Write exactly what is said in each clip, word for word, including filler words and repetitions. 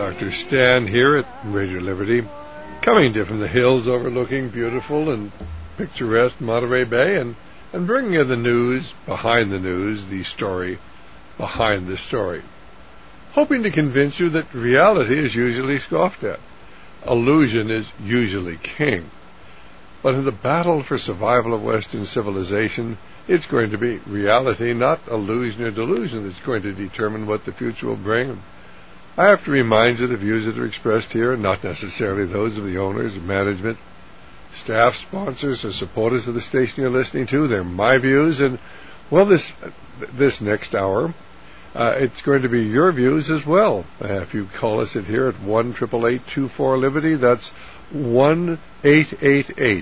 Doctor Stan here at Radio Liberty, coming to you from the hills overlooking beautiful and picturesque Monterey Bay, and, and bringing you the news behind the news, the story behind the story. Hoping to convince you that reality is usually scoffed at. Illusion is usually king. But in the battle for survival of Western civilization, it's going to be reality, not illusion or delusion, that's going to determine what the future will bring. I have to remind you the views that are expressed here are not necessarily those of the owners, management, staff, sponsors, or supporters of the station you're listening to. They're my views, and, well, this this next hour, uh, it's going to be your views as well. Uh, if you call us at here at one eight eight eight, two four, Liberty, that's one eight eight eight,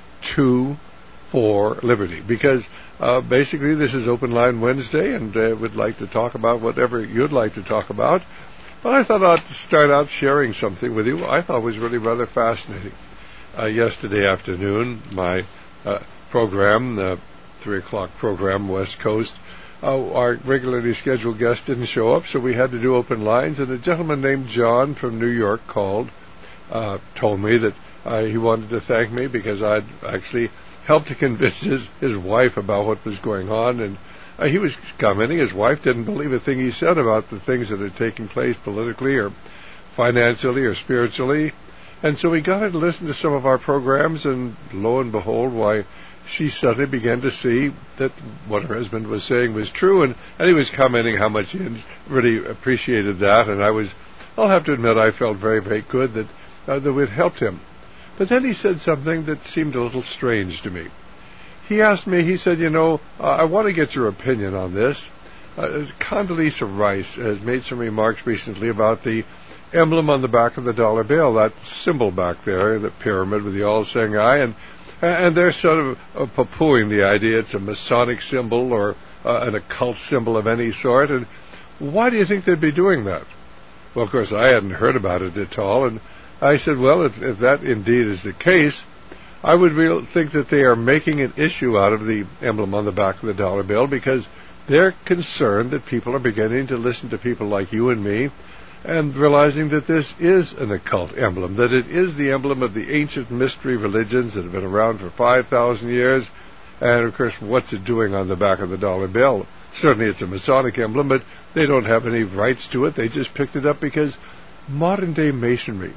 two four, Liberty, because uh, basically this is Open Line Wednesday, and uh, we'd like to talk about whatever you'd like to talk about. But I thought I'd start out sharing something with you I thought was really rather fascinating. Uh, yesterday afternoon, my uh, program, the three o'clock program, West Coast, uh, our regularly scheduled guest didn't show up, so we had to do open lines, and a gentleman named John from New York called, uh, told me that uh, he wanted to thank me because I'd actually helped to convince his, his wife about what was going on, and Uh, he was commenting his wife didn't believe a thing he said about the things that had taken place politically or financially or spiritually. And so we got her to listen to some of our programs, and lo and behold, why, she suddenly began to see that what her husband was saying was true, and, and he was commenting how much he really appreciated that, and I was, I'll have to admit, I felt very, very good that, uh, that we'd helped him. But then he said something that seemed a little strange to me. He asked me, he said, you know, uh, I want to get your opinion on this. Uh, Condoleezza Rice has made some remarks recently about the emblem on the back of the dollar bill, that symbol back there, the pyramid with the all-seeing eye, and and they're sort of uh, poo-pooing the idea it's a Masonic symbol or uh, an occult symbol of any sort. And why do you think they'd be doing that? Well, of course, I hadn't heard about it at all, and I said, well, if, if that indeed is the case, I would real think that they are making an issue out of the emblem on the back of the dollar bill because they're concerned that people are beginning to listen to people like you and me and realizing that this is an occult emblem, that it is the emblem of the ancient mystery religions that have been around for five thousand years. And, of course, what's it doing on the back of the dollar bill? Certainly it's a Masonic emblem, but they don't have any rights to it. They just picked it up because modern-day Masonry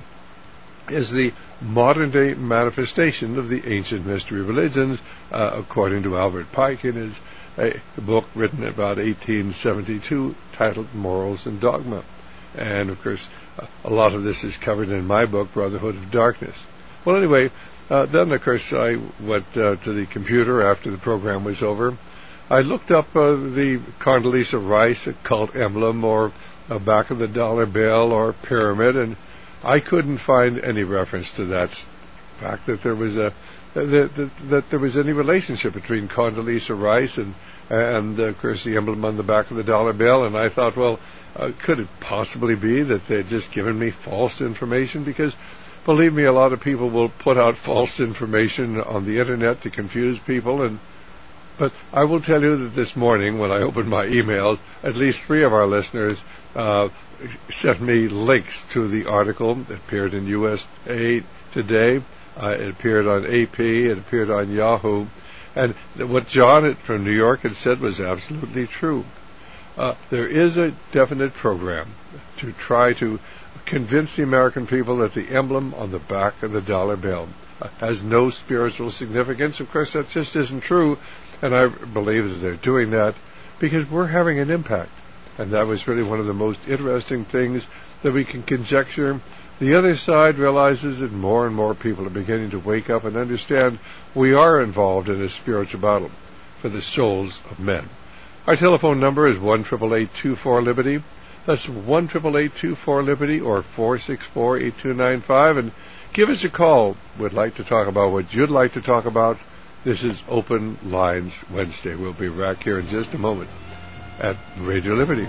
is the modern-day manifestation of the ancient mystery religions, uh, according to Albert Pike in his uh, book written about eighteen seventy-two titled Morals and Dogma. And, of course, uh, a lot of this is covered in my book, Brotherhood of Darkness. Well, anyway, uh, then, of course, I went uh, to the computer after the program was over. I looked up uh, the Condoleezza Rice occult emblem or uh, back of the dollar bill or pyramid, and I couldn't find any reference to that fact that there was a that, that, that there was any relationship between Condoleezza Rice and and uh, of course the emblem on the back of the dollar bill. And I thought, well, uh, could it possibly be that they'd just given me false information? Because believe me, a lot of people will put out false information on the internet to confuse people. And but I will tell you that this morning, when I opened my emails, at least three of our listeners uh, sent me links to the article. It appeared in U S A Today. Uh, it appeared on A P. It appeared on Yahoo. And what John from New York had said was absolutely true. Uh, there is a definite program to try to convince the American people that the emblem on the back of the dollar bill uh, has no spiritual significance. Of course, that just isn't true. And I believe that they're doing that because we're having an impact. And that was really one of the most interesting things that we can conjecture. The other side realizes that more and more people are beginning to wake up and understand we are involved in a spiritual battle for the souls of men. Our telephone number is one eight eight eight, two four, Liberty. That's one eight eight eight, two four, Liberty or four six four, eight two nine five. And give us a call. We'd like to talk about what you'd like to talk about. This is Open Lines Wednesday. We'll be back here in just a moment at Radio Liberty.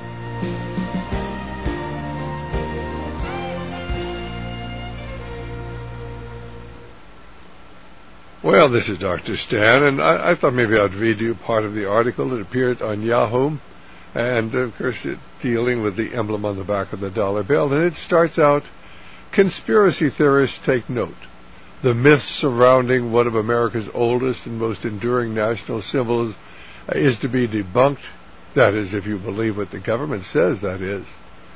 Well, this is Doctor Stan, and I, I thought maybe I'd read you part of the article that appeared on Yahoo. and of course it, dealing with the emblem on the back of the dollar bill. And it starts out, conspiracy theorists take note. The myths surrounding one of America's oldest and most enduring national symbols is to be debunked. That is, if you believe what the government says, that is.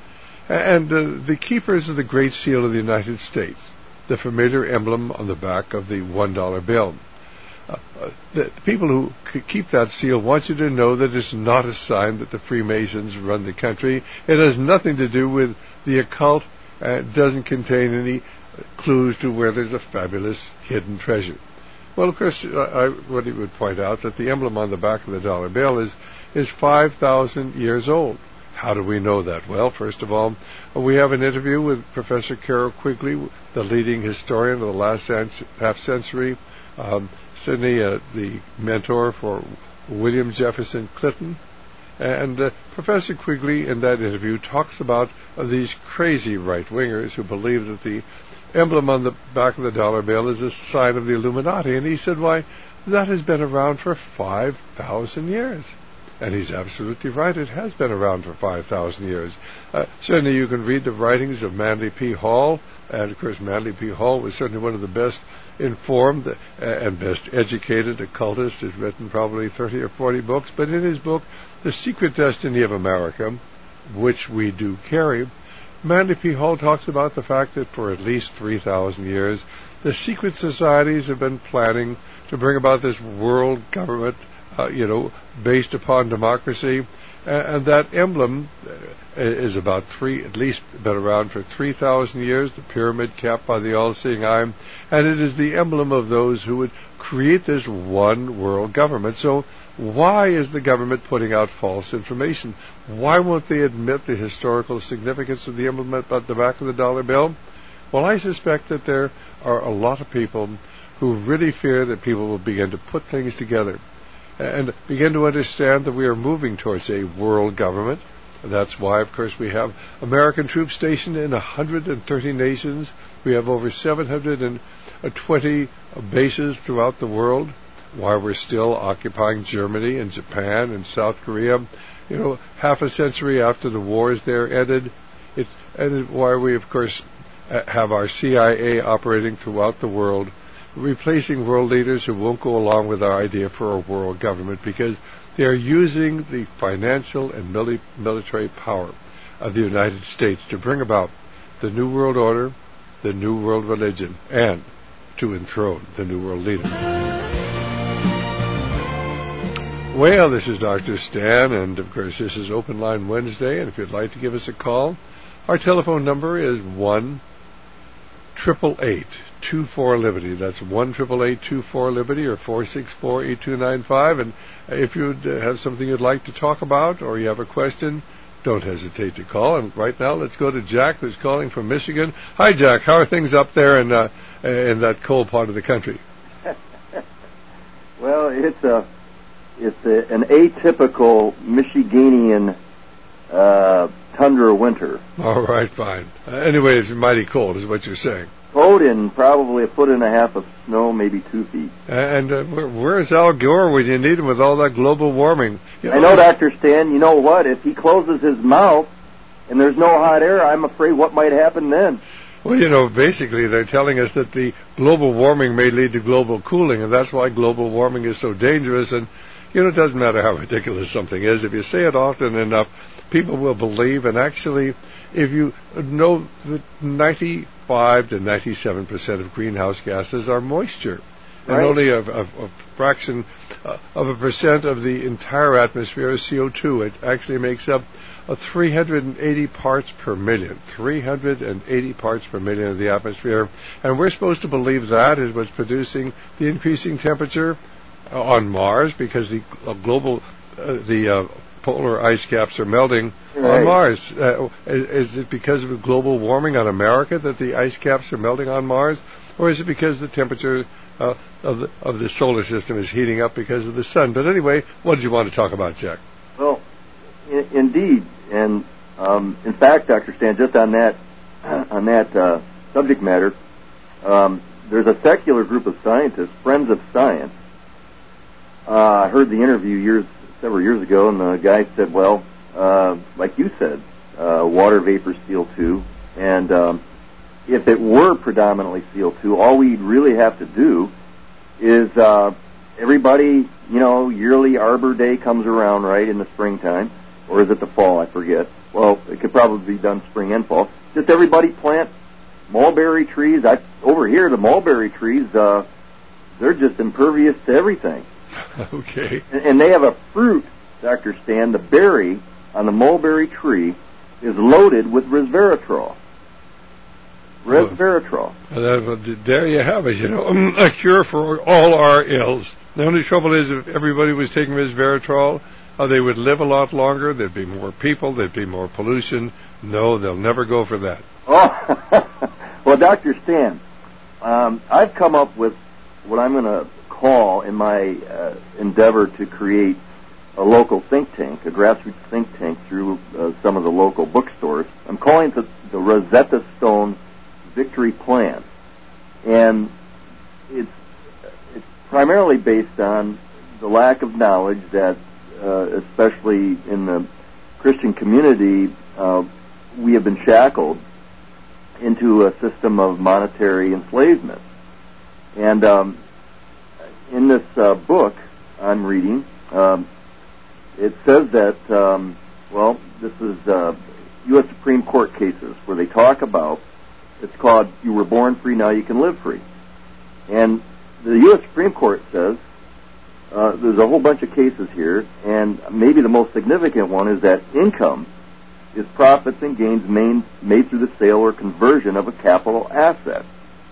And uh, the keepers of the Great Seal of the United States, the familiar emblem on the back of the one dollar bill. Uh, uh, the people who c- keep that seal want you to know that it's not a sign that the Freemasons run the country. It has nothing to do with the occult. Uh, it doesn't contain any clues to where there's a fabulous hidden treasure. Well, of course, I, I would, would point out that the emblem on the back of the dollar bill is, is five thousand years old. How do we know that? Well, first of all, we have an interview with Professor Carroll Quigley, the leading historian of the last half century. Um, Sidney, uh, the mentor for William Jefferson Clinton. And uh, Professor Quigley, in that interview, talks about uh, these crazy right-wingers who believe that the emblem on the back of the dollar bill is a sign of the Illuminati. And he said, why, that has been around for five thousand years. And he's absolutely right. It has been around for five thousand years. Uh, certainly you can read the writings of Manly P. Hall. And, of course, Manly P. Hall was certainly one of the best informed uh, and best educated occultist. Has written probably thirty or forty books. But in his book, The Secret Destiny of America, which we do carry, Manly P. Hall talks about the fact that for at least three thousand years, the secret societies have been planning to bring about this world government, uh, you know, based upon democracy. Uh, and that emblem uh, is about three, at least been around for three thousand years, the pyramid capped by the all-seeing eye. And it is the emblem of those who would create this one world government. So why is the government putting out false information? Why won't they admit the historical significance of the emblem at the back of the dollar bill? Well, I suspect that there are a lot of people who really fear that people will begin to put things together and begin to understand that we are moving towards a world government. That's why, of course, we have American troops stationed in one hundred thirty nations. We have over seven hundred twenty bases throughout the world. Why we're still occupying Germany and Japan and South Korea, you know, half a century after the wars there ended. It's and why we, of course, have our C I A operating throughout the world, replacing world leaders who won't go along with our idea for a world government because they are using the financial and mili- military power of the United States to bring about the New World Order, the New World Religion, and to enthrone the New World Leader. Well, this is Doctor Stan, and of course this is Open Line Wednesday, and if you'd like to give us a call, our telephone number is one eight eight eight, two four, Liberty. That's one eight eight eight, two four, Liberty, or four six four, eight two nine five. And if you uh, have something you'd like to talk about or you have a question, don't hesitate to call. And right now, let's go to Jack, who's calling from Michigan. Hi, Jack. How are things up there in uh, in that cold part of the country? Well, it's a it's a, an atypical Michiganian uh, tundra winter. All right, fine. Uh, anyway, it's mighty cold, is what you're saying. Cold and probably a foot and a half of snow, maybe two feet. And uh, where, where's Al Gore when you need him with all that global warming? You know, I know, Doctor Stan. You know what? If he closes his mouth and there's no hot air, I'm afraid what might happen then. Well, you know, basically they're telling us that the global warming may lead to global cooling, and that's why global warming is so dangerous. And, you know, it doesn't matter how ridiculous something is. If you say it often enough, people will believe. And actually, if you know that ninety-five to ninety-seven percent of greenhouse gases are moisture, right, and only a, a, a fraction uh, of a percent of the entire atmosphere is C O two. It actually makes up uh, three hundred eighty parts per million. three hundred eighty parts per million of the atmosphere. And we're supposed to believe that is what's producing the increasing temperature uh, on Mars, because the uh, global, uh, the uh, polar ice caps are melting right on Mars. Uh, is, is it because of global warming on America that the ice caps are melting on Mars? Or is it because the temperature uh, of, the, of the solar system is heating up because of the sun? But anyway, what did you want to talk about, Jack? Well, I- indeed. And um, in fact, Doctor Stan, just on that, on that uh, subject matter, um, there's a secular group of scientists, Friends of Science. Uh, I heard the interview years several years ago, and the guy said, well, uh, like you said, uh, water vapor C O two, and um, if it were predominantly C O two, all we'd really have to do is uh, everybody, you know, yearly Arbor Day comes around, right, in the springtime, or is it the fall? I forget. Well, it could probably be done spring and fall. Just everybody plant mulberry trees. I, over here, the mulberry trees, uh, they're just impervious to everything. Okay. And, and they have a fruit, Doctor Stan. The berry on the mulberry tree is loaded with resveratrol. Resveratrol. Well, there you have it, you know, a cure for all our ills. The only trouble is if everybody was taking resveratrol, uh, they would live a lot longer, there'd be more people, there'd be more pollution. No, they'll never go for that. Oh, well, Doctor Stan, um, I've come up with what I'm going to call in my uh, endeavor to create a local think tank, a grassroots think tank through uh, some of the local bookstores. I'm calling it the, the Rosetta Stone Victory Plan, and it's it's primarily based on the lack of knowledge that, uh, especially in the Christian community, uh, we have been shackled into a system of monetary enslavement. And um, in this uh, book I'm reading, um, it says that, um, well, this is uh, U S Supreme Court cases where they talk about, it's called You Were Born Free, Now You Can Live Free. And the U S Supreme Court says, uh, there's a whole bunch of cases here, and maybe the most significant one is that income is profits and gains made, made through the sale or conversion of a capital asset.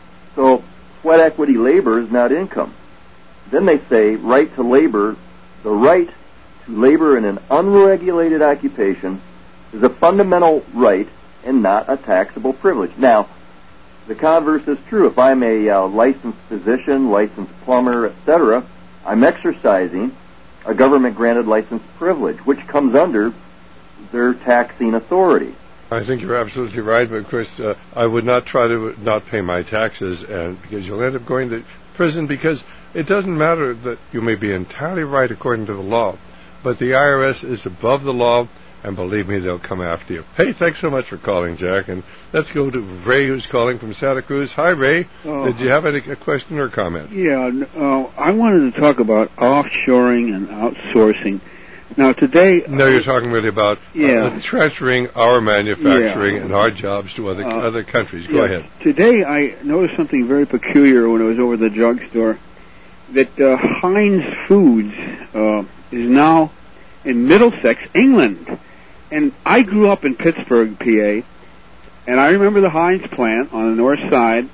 So sweat equity labor is not income. Then they say right to labor, the right to labor in an unregulated occupation is a fundamental right and not a taxable privilege. Now, the converse is true. If I'm a uh, licensed physician, licensed plumber, et cetera, I'm exercising a government-granted license privilege, which comes under their taxing authority. I think you're absolutely right, but of course, uh, I would not try to not pay my taxes, and because you'll end up going to prison, because it doesn't matter that you may be entirely right according to the law, but the I R S is above the law, and believe me, they'll come after you. Hey, thanks so much for calling, Jack, and let's go to Ray, who's calling from Santa Cruz. Hi, Ray. Oh. Did you have any, a question or comment? Yeah, uh, I wanted to talk about offshoring and outsourcing. Now, today... No, you're talking really about yeah. uh, transferring our manufacturing yeah. and our jobs to other uh, other countries. Go yeah. ahead. Today, I noticed something very peculiar when I was over the drugstore, that uh, Heinz Foods uh, is now in Middlesex, England. And I grew up in Pittsburgh, P A, and I remember the Heinz plant on the north side,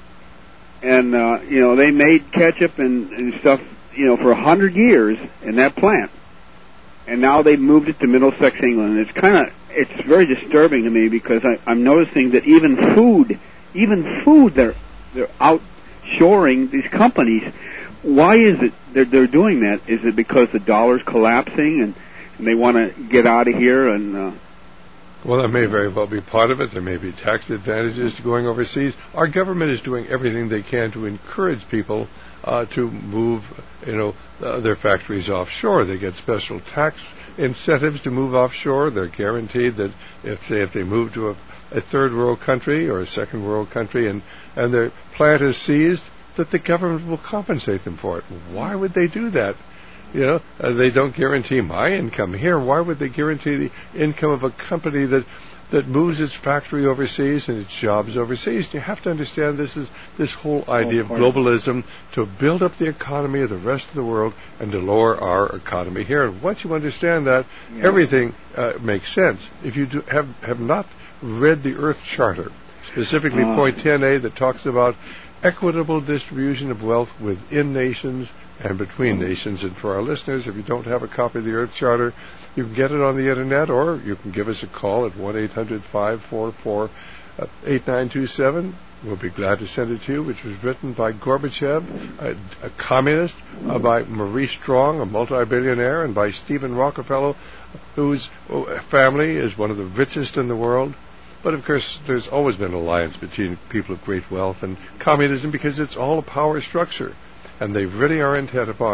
and, uh, you know, they made ketchup and, and stuff, you know, for a hundred years in that plant. And now they've moved it to Middlesex, England. It's kind of, it's very disturbing to me because I, I'm noticing that even food, even food, they're, they're outshoring these companies. Why is it they're, they're doing that? Is it because the dollar's collapsing and, and they want to get out of here and... Uh, Well, that may very well be part of it. There may be tax advantages to going overseas. Our government is doing everything they can to encourage people uh, to move, you know, uh, their factories offshore. They get special tax incentives to move offshore. They're guaranteed that if, say, if they move to a, a third world country or a second world country and, and their plant is seized, that the government will compensate them for it. Why would they do that? You know, uh, they don't guarantee my income here. Why would they guarantee the income of a company that that moves its factory overseas and its jobs overseas? You have to understand this is this whole idea of globalism to build up the economy of the rest of the world and to lower our economy here. And once you understand that, yeah. everything uh, makes sense. If you do have have not read the Earth Charter, specifically uh. point ten A that talks about equitable distribution of wealth within nations and between nations. And for our listeners, if you don't have a copy of the Earth Charter, you can get it on the Internet, or you can give us a call at one eight hundred five four four eight nine two seven. We'll be glad to send it to you, which was written by Gorbachev, a, a communist, uh, by Maurice Strong, a multi-billionaire, and by Stephen Rockefeller, whose family is one of the richest in the world. But, of course, there's always been an alliance between people of great wealth and communism because it's all a power structure. And they really are intent upon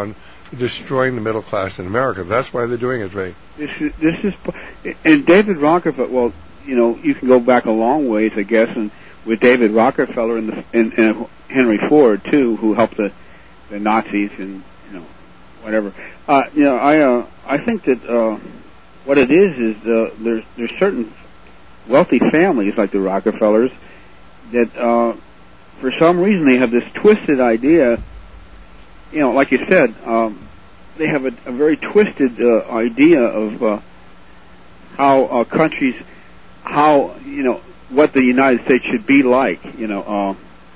destroying the middle class in America. That's why they're doing it, Ray. This is, this is, and David Rockefeller, well, you know, you can go back a long ways, I guess, and with David Rockefeller and, the, and, and Henry Ford, too, who helped the, the Nazis and, you know, whatever. Uh, you know, I, uh, I think that, uh, what it is, is, uh, there's, there's certain wealthy families, like the Rockefellers, that, uh, for some reason they have this twisted idea, you know, like you said, um, they have a, a very twisted uh, idea of uh, how uh, countries, how, you know, what the United States should be like, you know. Uh,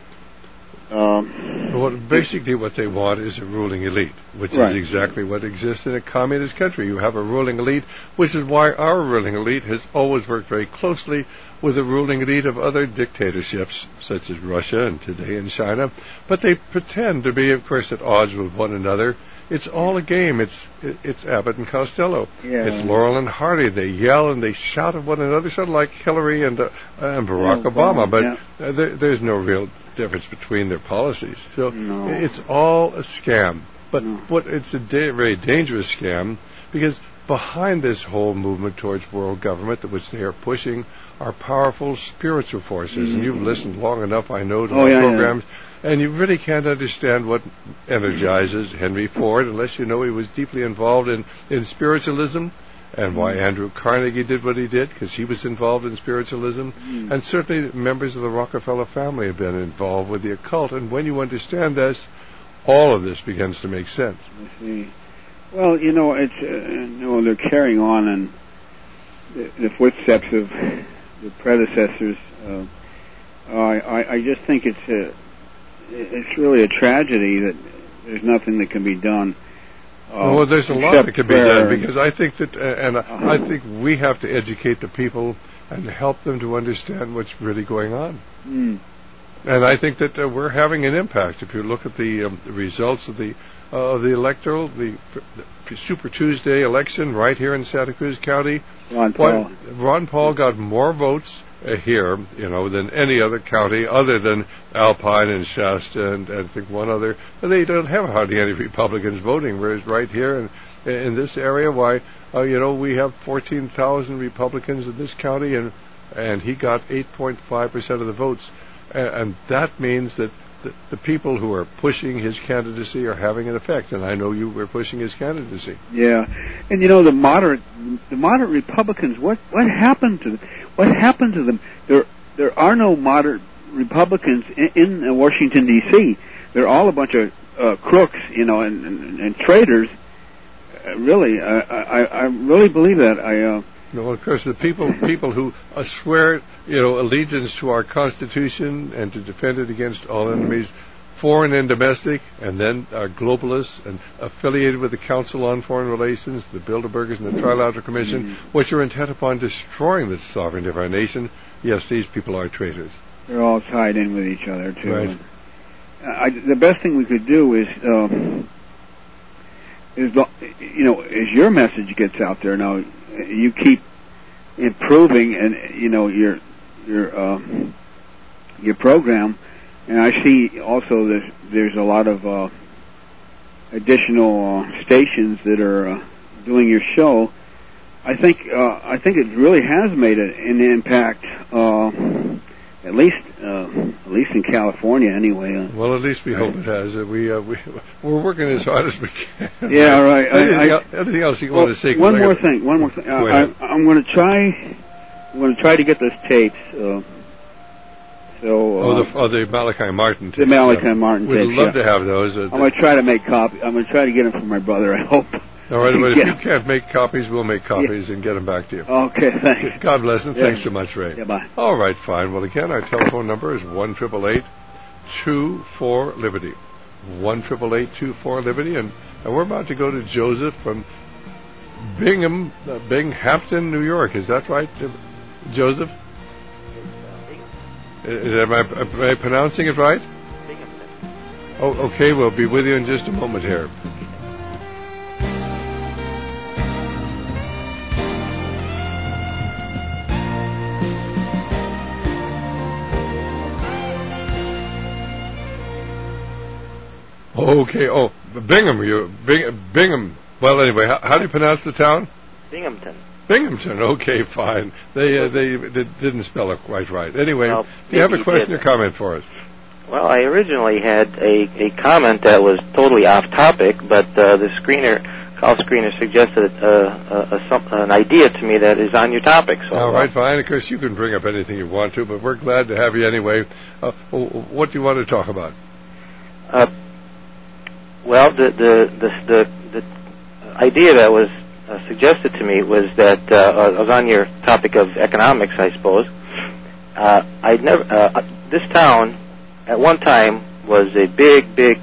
um, well, basically what they want is a ruling elite, which right. is exactly what exists in a communist country. You have a ruling elite, which is why our ruling elite has always worked very closely with the ruling elite of other dictatorships, such as Russia and today in China. But they pretend to be, of course, at odds with one another. It's all a game. It's it's Abbott and Costello. Yeah. It's Laurel and Hardy. They yell and they shout at one another, sort of like Hillary and, uh, and Barack oh, Obama. But yeah. uh, there, there's no real difference between their policies. So no. it's all a scam. But no. what it's a da- very dangerous scam, because behind this whole movement towards world government, which they are pushing, are powerful spiritual forces. Mm-hmm. And you've listened long enough, I know, to oh, our yeah, programs. Yeah. And you really can't understand what energizes Henry Ford unless you know he was deeply involved in, in spiritualism, and why Andrew Carnegie did what he did, because he was involved in spiritualism. Mm. And certainly members of the Rockefeller family have been involved with the occult. And when you understand this, all of this begins to make sense. I see. Well, you know, it's uh, you know, they're carrying on in the, the footsteps of the predecessors. Uh, I, I just think it's a it's really a tragedy that there's nothing that can be done. Uh, well, there's a lot that can be done, because I think that, uh, and uh-huh. I think we have to educate the people and help them to understand what's really going on. Mm. And I think that uh, we're having an impact. If you look at the, um, the results of the uh, of the electoral, the, the Super Tuesday election right here in Santa Cruz County, Ron Paul, what, Ron Paul got more votes uh, here, you know, than any other county other than Alpine and Shasta and, and I think one other. But they don't have hardly any Republicans voting. Whereas right here in in this area, why, uh, you know, we have fourteen thousand Republicans in this county, and and he got eight point five percent of the votes. And that means that the, the people who are pushing his candidacy are having an effect. And I know you were pushing his candidacy. Yeah, and you know the moderate, the moderate Republicans. What what happened to them? What happened to them? There there are no moderate Republicans in, in Washington D C They're all a bunch of uh, crooks, you know, and, and, and traitors. Uh, really, I, I I really believe that. I. Uh, No, of course, the people people who uh, swear, you know, allegiance to our Constitution and to defend it against all enemies, foreign and domestic, and then are globalists and affiliated with the Council on Foreign Relations, the Bilderbergers and the Trilateral Commission, mm-hmm. which are intent upon destroying the sovereignty of our nation. Yes, these people are traitors. They're all tied in with each other, too. Right. Uh, I, the best thing we could do is... Uh, is, you know, as your message gets out there now, you keep improving, and you know your your uh, your program, and I see also that there's a lot of uh, additional uh, stations that are uh, doing your show. I think uh, I think it really has made a, an impact, uh, at least uh, at least in California, anyway. Uh, well, at least we right. hope it has. Uh, we uh, we we're working as hard as we can. Yeah, right. anything, I, else, anything else you well, want to say? One more thing. One more thing. Uh, I, I'm going to try. I'm going to try to get those tapes. Uh, so. Uh, oh, the oh, the Malachi Martin tapes. The Malachi yeah. Martin We'd tapes. We'd love yeah. to have those. Uh, I'm going to try to make copies. I'm going to try to get them for my brother. I hope. All right, but if yeah. you can't make copies, we'll make copies yeah. and get them back to you. Okay, thanks. God bless and yeah. thanks so much, Ray. Yeah, bye. All right, fine. Well, again, our telephone number is one triple eight two four Liberty. One triple eight two four Liberty, and, and we're about to go to Joseph from Bingham, uh, Binghamton, New York. Is that right, uh, Joseph? Is, am, I, am I pronouncing it right? Binghamton. Oh, okay. We'll be with you in just a moment here. Okay. Oh, Bingham. You Bing, Bingham. Well, anyway, how, how do you pronounce the town? Binghamton. Binghamton. Okay, fine. They uh, they, they didn't spell it quite right. Anyway, well, do you have a question did. or comment for us? Well, I originally had a, a comment that was totally off topic, but uh, the screener, call screener, suggested uh, a, a, some, an idea to me that is on your topic. So, all right, fine. Of course, you can bring up anything you want to, but we're glad to have you anyway. Uh, what do you want to talk about? Uh, well, the the the the, the idea that was uh, suggested to me was that uh, was on your topic of economics, I suppose. Uh, I'd never uh, this town. At one time was a big, big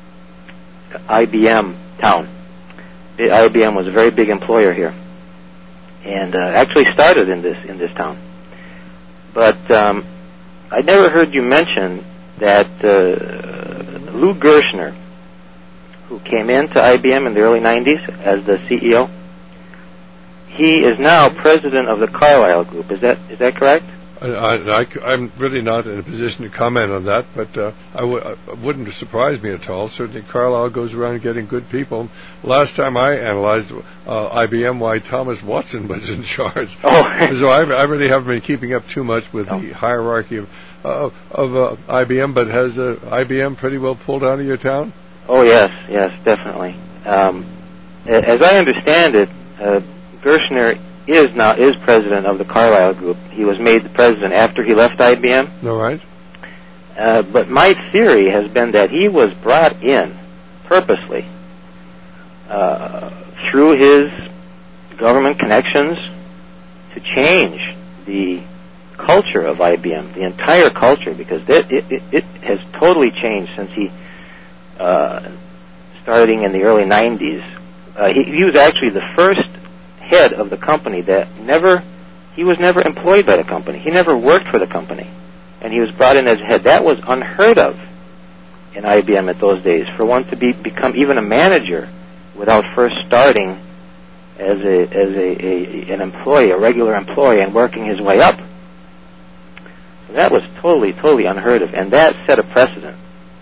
I B M town. The I B M was a very big employer here, and uh, actually started in this in this town. But um, I never heard you mention that uh, Lou Gerstner, who came into I B M in the early nineties as the C E O, he is now president of the Carlyle Group. Is that is that correct? I, am really not in a position to comment on that, but uh, I w- it wouldn't surprise me at all. Certainly, Carlyle goes around getting good people. Last time I analyzed uh, I B M, why Thomas Watson was in charge. Oh. So I, I really haven't been keeping up too much with oh. the hierarchy of uh, of uh, I B M. But has uh, I B M pretty well pulled out of your town? Oh yes, yes, definitely. Um, as I understand it, uh, Gerstner is now is president of the Carlyle Group. He was made the president after he left I B M. All right. Uh, but my theory has been that he was brought in purposely uh, through his government connections to change the culture of I B M, the entire culture, because it it, it has totally changed since he uh, starting in the early nineties. Uh, he, he was actually the first head of the company that never, he was never employed by the company. He never worked for the company. And he was brought in as head. That was unheard of in I B M at those days, for one to be become even a manager without first starting as a as a, a an employee, a regular employee, and working his way up. So that was totally, totally unheard of. And that set a precedent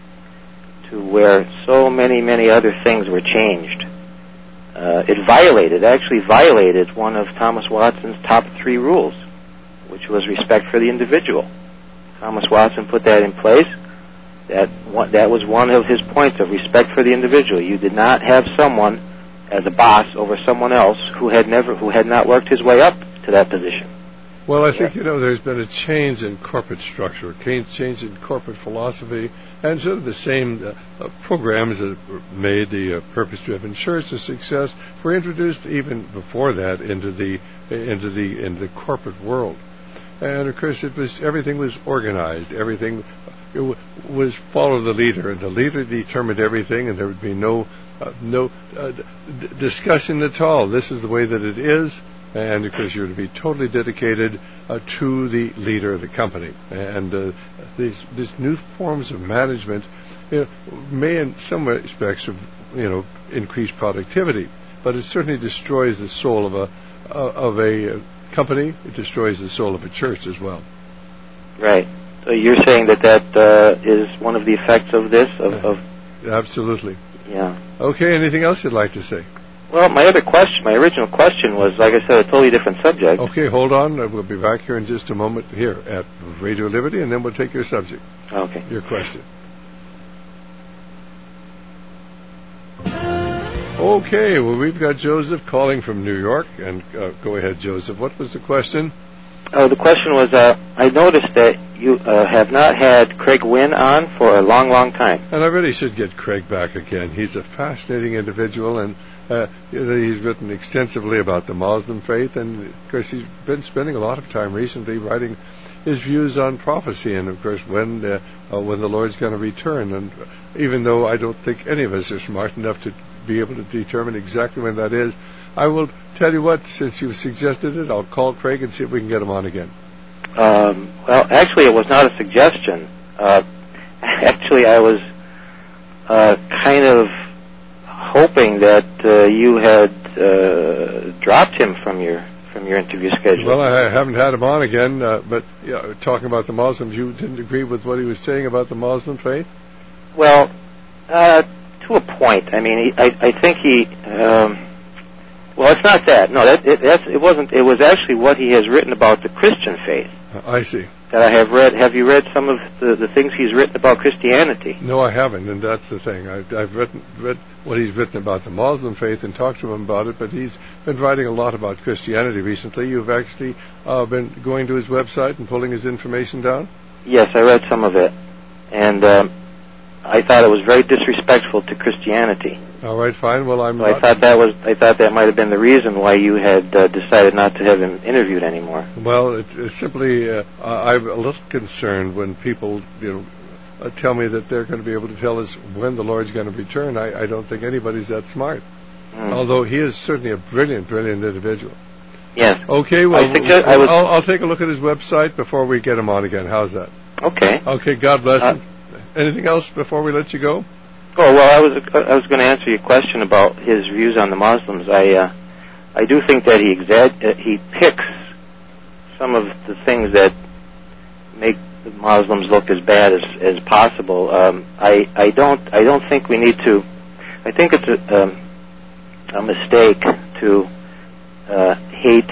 to where so many, many other things were changed. Uh, it violated, actually violated one of Thomas Watson's top three rules, which was respect for the individual. Thomas Watson put that in place. That one, that was one of his points of respect for the individual. You did not have someone as a boss over someone else who had never, who had not worked his way up to that position. Well, I think, you know, there's been a change in corporate structure, a change in corporate philosophy, and sort of the same uh, uh, programs that made the uh, purpose-driven church a success were introduced even before that into the into the into the corporate world. And of course, it was everything was organized, everything it w- was follow the leader, and the leader determined everything, and there would be no uh, no uh, d- discussion at all. This is the way that it is. And of course, you're to be totally dedicated uh, to the leader of the company. And uh, these these new forms of management, you know, may in some respects, you know, increase productivity, but it certainly destroys the soul of a uh, of a company. It destroys the soul of a church as well. Right. So you're saying that that uh, is one of the effects of this? Of, of Absolutely. Yeah. Okay. Anything else you'd like to say? Well, my other question, my original question was, like I said, a totally different subject. Okay, hold on. We'll be back here in just a moment here at Radio Liberty, and then we'll take your subject. Okay. Your question. Okay, well, we've got Joseph calling from New York, and uh, go ahead, Joseph. What was the question? Oh, the question was, uh, I noticed that you uh, have not had Craig Wynn on for a long, long time. And I really should get Craig back again. He's a fascinating individual, and uh, he's written extensively about the Muslim faith, and of course he's been spending a lot of time recently writing his views on prophecy, and of course when uh, uh, when the Lord's going to return. And even though I don't think any of us are smart enough to be able to determine exactly when that is, I will tell you what, since you've suggested it, I'll call Craig and see if we can get him on again. Um, well, actually, it was not a suggestion. Uh, actually, I was uh, kind of hoping that uh, you had uh, dropped him from your from your interview schedule. Well, I haven't had him on again, uh, but yeah, talking about the Muslims, you didn't agree with what he was saying about the Muslim faith? Well, uh, to a point. I mean, he, I, I think he. Um, well, it's not that. No, that it, that's, it wasn't. It was actually what he has written about the Christian faith. I see. That I have read. Have you read some of the, the things he's written about Christianity? No, I haven't, and that's the thing. I, I've written, read what he's written about the Muslim faith and talked to him about it, but he's been writing a lot about Christianity recently. You've actually uh, been going to his website and pulling his information down? Yes, I read some of it, and um, I thought it was very disrespectful to Christianity. All right, fine. Well, I'm. So I thought that was. I thought that might have been the reason why you had uh, decided not to have him interviewed anymore. Well, it, it's simply uh, I'm a little concerned when people, you know, uh, tell me that they're going to be able to tell us when the Lord's going to return. I, I don't think anybody's that smart. Mm. Although he is certainly a brilliant, brilliant individual. Yes. Okay. Well, I suggest, I was, I'll, I'll take a look at his website before we get him on again. How's that? Okay. Okay. God bless uh, him. Anything else before we let you go? Oh well, I was I was going to answer your question about his views on the Muslims. I uh, I do think that he exa- uh, he picks some of the things that make the Muslims look as bad as as possible. Um, I I don't I don't think we need to. I think it's a um, a mistake to uh, hate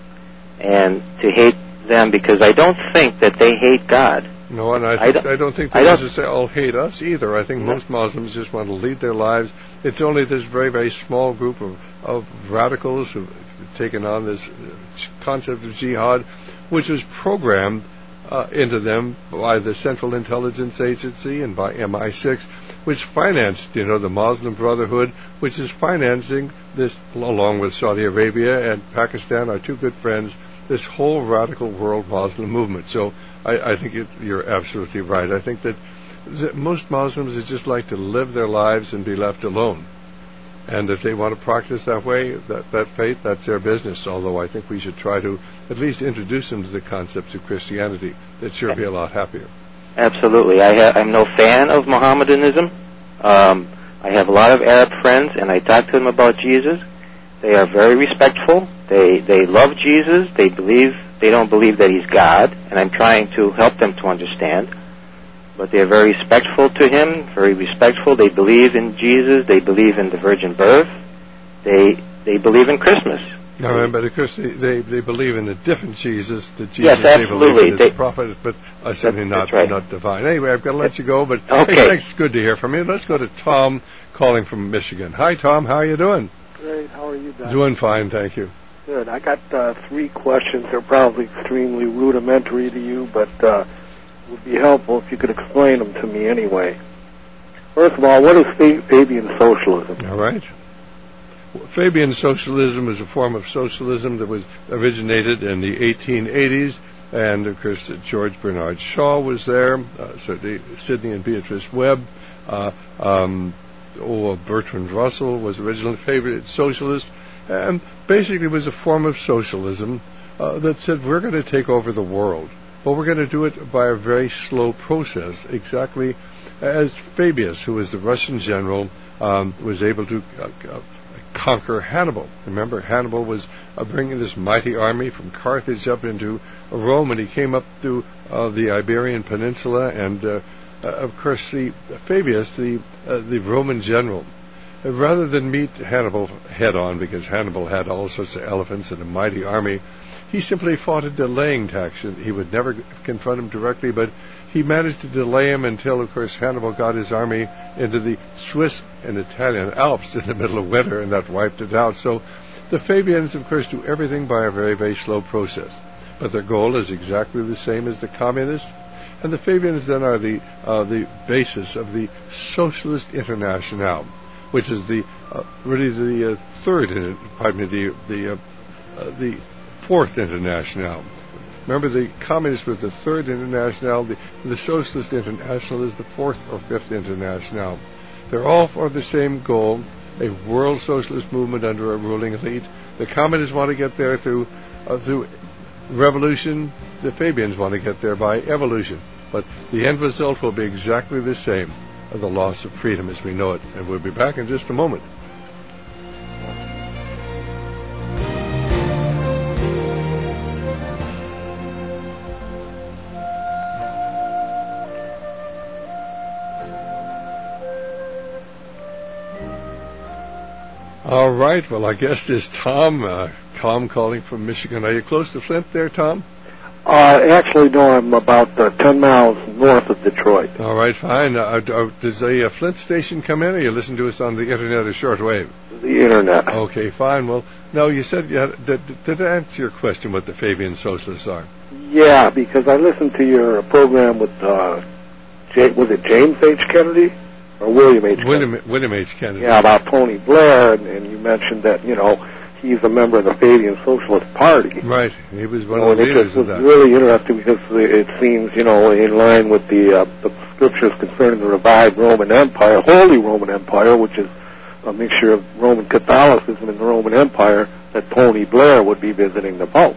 and to hate them because I don't think that they hate God. No, and I, think, I, don't, I don't think they necessarily all hate us either. I think no. most Muslims just want to lead their lives. It's only this very, very small group of, of radicals who've taken on this concept of jihad, which was programmed uh, into them by the Central Intelligence Agency and by M I six, which financed, you know, the Muslim Brotherhood, which is financing this, along with Saudi Arabia and Pakistan, our two good friends, this whole radical world Muslim movement. So I, I think it, you're absolutely right. I think that, that most Muslims would just like to live their lives and be left alone. And if they want to practice that way, that, that faith, that's their business. Although I think we should try to at least introduce them to the concepts of Christianity. They'd sure be a lot happier. Absolutely. I ha- I'm no fan of Mohammedanism. Um, I have a lot of Arab friends, and I talk to them about Jesus. They are very respectful. They they love Jesus. They believe they don't believe that he's God, and I'm trying to help them to understand. But they're very respectful to him, very respectful. They believe in Jesus. They believe in the virgin birth. They they believe in Christmas. No, but of course they, they, they believe in a different Jesus, the Jesus yes, they believe in is they, the prophet, but uh, certainly that, not right. not divine. Anyway, I've got to let you go, but okay. hey, thanks. Good to hear from you. Let's go to Tom calling from Michigan. Hi, Tom. How are you doing? Great. How are you, Doctor? Doing fine, thank you. Good. I got uh, three questions. They're probably extremely rudimentary to you, but uh, it would be helpful if you could explain them to me anyway. First of all, what is Fabian socialism? All right. Fabian socialism is a form of socialism that was originated in the eighteen eighties, and of course George Bernard Shaw was there, uh, Sidney and Beatrice Webb, uh, um, oh, Bertrand Russell was originally a favorite socialist, and basically it was a form of socialism uh, that said we're going to take over the world, but we're going to do it by a very slow process, exactly as Fabius, who was the Russian general, um, was able to uh, uh, conquer Hannibal. Remember, Hannibal was uh, bringing this mighty army from Carthage up into Rome, and he came up to uh, the Iberian Peninsula, and uh, uh, of course, the uh, Fabius, the uh, the Roman general, uh, rather than meet Hannibal head on, because Hannibal had all sorts of elephants and a mighty army, he simply fought a delaying tactic. He would never confront him directly, but he managed to delay him until, of course, Hannibal got his army into the Swiss and Italian Alps in the middle of winter, and that wiped it out. So the Fabians, of course, do everything by a very, very slow process. But their goal is exactly the same as the communists. And the Fabians then are the uh, the basis of the Socialist Internationale, which is the uh, really the uh, third, pardon me, the the uh, uh, the fourth Internationale. Remember, the communists were the third Internationale. The, the Socialist International is the fourth or fifth Internationale. They're all for the same goal: a world socialist movement under a ruling elite. The communists want to get there through uh, through revolution. The Fabians want to get there by evolution. But the end result will be exactly the same: the loss of freedom as we know it. And we'll be back in just a moment. All right. Well, our guest is Tom, uh, Tom calling from Michigan. Are you close to Flint there, Tom? Uh, actually, no, I'm about uh, ten miles north of Detroit. All right, fine. Uh, uh, does a, a Flint station come in, or you listen to us on the Internet or shortwave? The Internet. Okay, fine. Well, no, you said, you had, did, did I answer your question what the Fabian Socialists are? Yeah, because I listened to your program with, uh, J- was it James H. Kennedy? Or William H. William, Kennedy? William H. Kennedy. Yeah, about Tony Blair, and, and you mentioned that, you know, he's a member of the Fabian Socialist Party. Right. He was one you know, of the leaders of that. It was really interesting because it seems, you know, in line with the, uh, the scriptures concerning the revived Roman Empire, Holy Roman Empire, which is a mixture of Roman Catholicism and the Roman Empire, that Tony Blair would be visiting the Pope.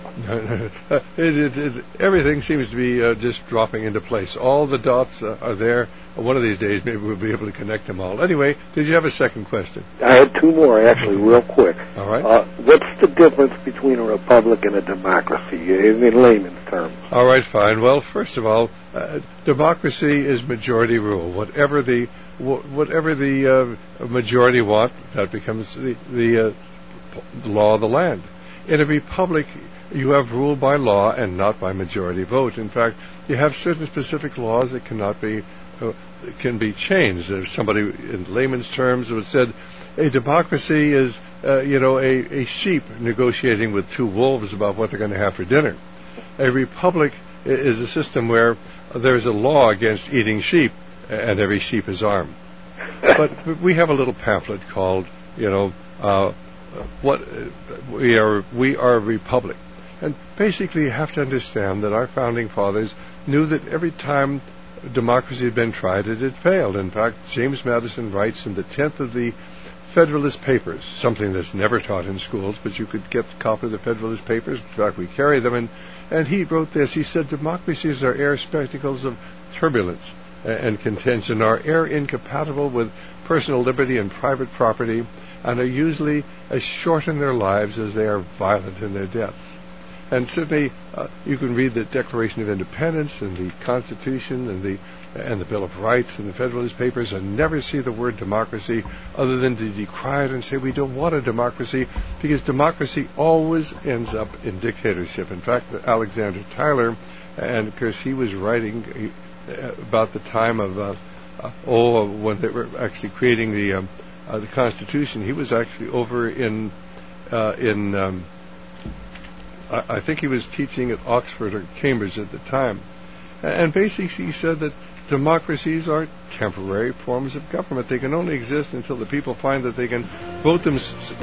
it, it, it, everything seems to be uh, just dropping into place. All the dots uh, are there. One of these days, maybe we'll be able to connect them all. Anyway, did you have a second question? I had two more, actually, real quick. All right. Uh, what's the difference between a republic and a democracy, in, in layman's terms? All right, fine. Well, first of all, uh, democracy is majority rule. Whatever the wh- whatever the uh, majority want, that becomes the the, uh, the law of the land. In a republic, you have rule by law and not by majority vote. In fact, you have certain specific laws that cannot be uh, can be changed. There's somebody in layman's terms who said a democracy is uh, you know a, a sheep negotiating with two wolves about what they're going to have for dinner. A republic is a system where there's a law against eating sheep, and every sheep is armed. But we have a little pamphlet called, you know, uh, what we are. We are a republic, and basically you have to understand that our founding fathers knew that every time democracy had been tried, it had failed. In fact, James Madison writes in the tenth of the Federalist Papers, something that's never taught in schools, but you could get a copy of the Federalist Papers. In fact, we carry them, and, and he wrote this. He said, democracies are air spectacles of turbulence and contention, are air incompatible with personal liberty and private property, and are usually as short in their lives as they are violent in their deaths. And certainly, uh, you can read the Declaration of Independence and the Constitution and the and the Bill of Rights and the Federalist Papers, and never see the word democracy other than to decry it and say we don't want a democracy, because democracy always ends up in dictatorship. In fact, Alexander Tyler, and of course he was writing uh, about the time of uh, uh, oh when they were actually creating the um, uh, the Constitution. He was actually over in uh, in um, I, I think he was teaching at Oxford or Cambridge at the time, and basically he said that democracies are temporary forms of government. They can only exist until the people find that they can vote themselves.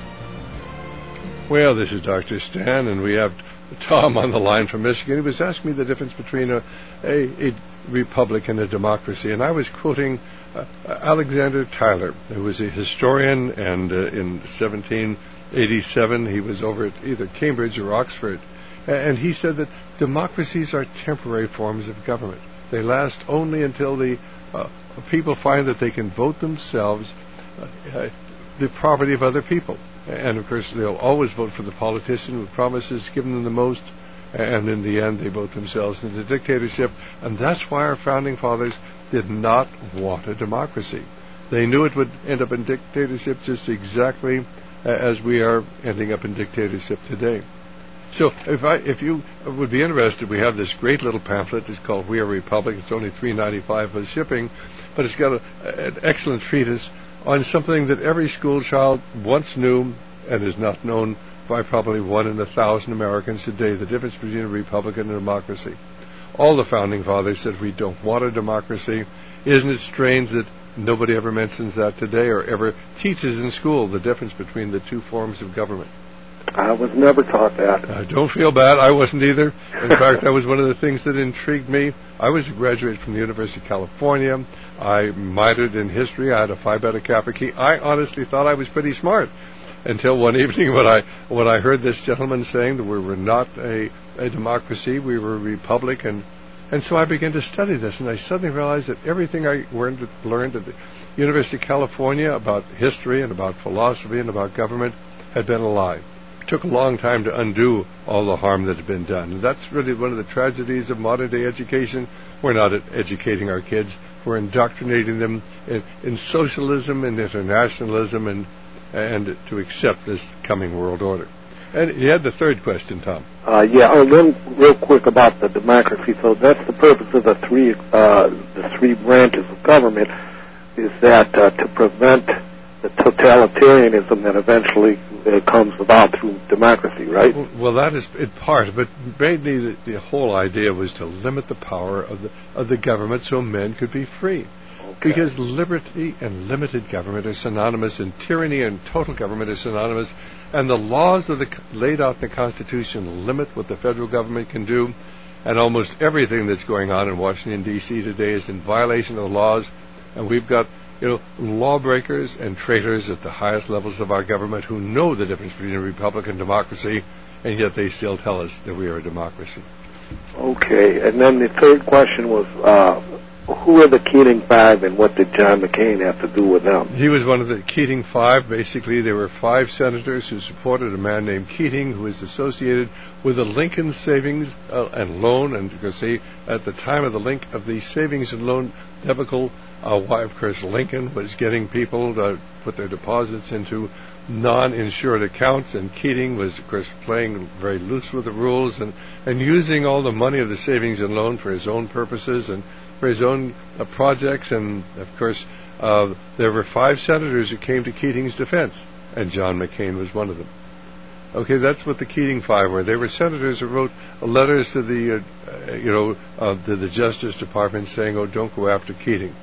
Well, this is Doctor Stan, and we have Tom on the line from Michigan. He was asking me the difference between a, a, a republic and a democracy, and I was quoting uh, Alexander Tyler, who was a historian, and uh, in seventeen eighty-seven he was over at either Cambridge or Oxford, and he said that democracies are temporary forms of government. They last only until the uh, people find that they can vote themselves uh, uh, the property of other people. And, of course, they'll always vote for the politician who promises giving them the most, and in the end they vote themselves into dictatorship. And that's why our founding fathers did not want a democracy. They knew it would end up in dictatorship just exactly uh, as we are ending up in dictatorship today. So if I, if you would be interested, we have this great little pamphlet. It's called We Are a Republic. It's only three ninety-five for shipping, but it's got a, an excellent treatise on something that every school child once knew and is not known by probably one in a thousand Americans today, the difference between a republic and a democracy. All the founding fathers said we don't want a democracy. Isn't it strange that nobody ever mentions that today or ever teaches in school the difference between the two forms of government? I was never taught that. Uh, don't feel bad. I wasn't either. In fact, that was one of the things that intrigued me. I was a graduate from the University of California. I minored in history. I had a Phi Beta Kappa key. I honestly thought I was pretty smart until one evening when I when I heard this gentleman saying that we were not a, a democracy, we were a republic, and and so I began to study this, and I suddenly realized that everything I learned, learned at the University of California about history and about philosophy and about government had been a lie. It took a long time to undo all the harm that had been done. And that's really one of the tragedies of modern-day education. We're not educating our kids. We're indoctrinating them in, in socialism and internationalism and and to accept this coming world order. And you had the third question, Tom. Uh, yeah, uh, one real quick about the democracy. So that's the purpose of the three uh, the three branches of government, is that uh, to prevent the totalitarianism that eventually uh, comes about through democracy, right? Well, well, that is in part, but mainly the, the whole idea was to limit the power of the of the government so men could be free. Okay. Because liberty and limited government are synonymous, and tyranny and total government are synonymous, and the laws of the laid out in the Constitution limit what the federal government can do, and almost everything that's going on in Washington, D C today is in violation of the laws, and we've got, you know, lawbreakers and traitors at the highest levels of our government who know the difference between a republic and democracy, and yet they still tell us that we are a democracy. Okay, and then the third question was, uh, who are the Keating Five, and what did John McCain have to do with them? He was one of the Keating Five. Basically, there were five senators who supported a man named Keating, who is associated with the Lincoln Savings uh, and Loan, and because they, at the time of the link of the savings and loan debacle, uh, why, of course, Lincoln was getting people to put their deposits into non-insured accounts, and Keating was, of course, playing very loose with the rules and, and using all the money of the savings and loan for his own purposes and for his own uh, projects. And, of course, uh, there were five senators who came to Keating's defense, and John McCain was one of them. Okay, that's what the Keating Five were. They were senators who wrote letters to the, uh, you know, uh, to the Justice Department saying, "Oh, don't go after Keating."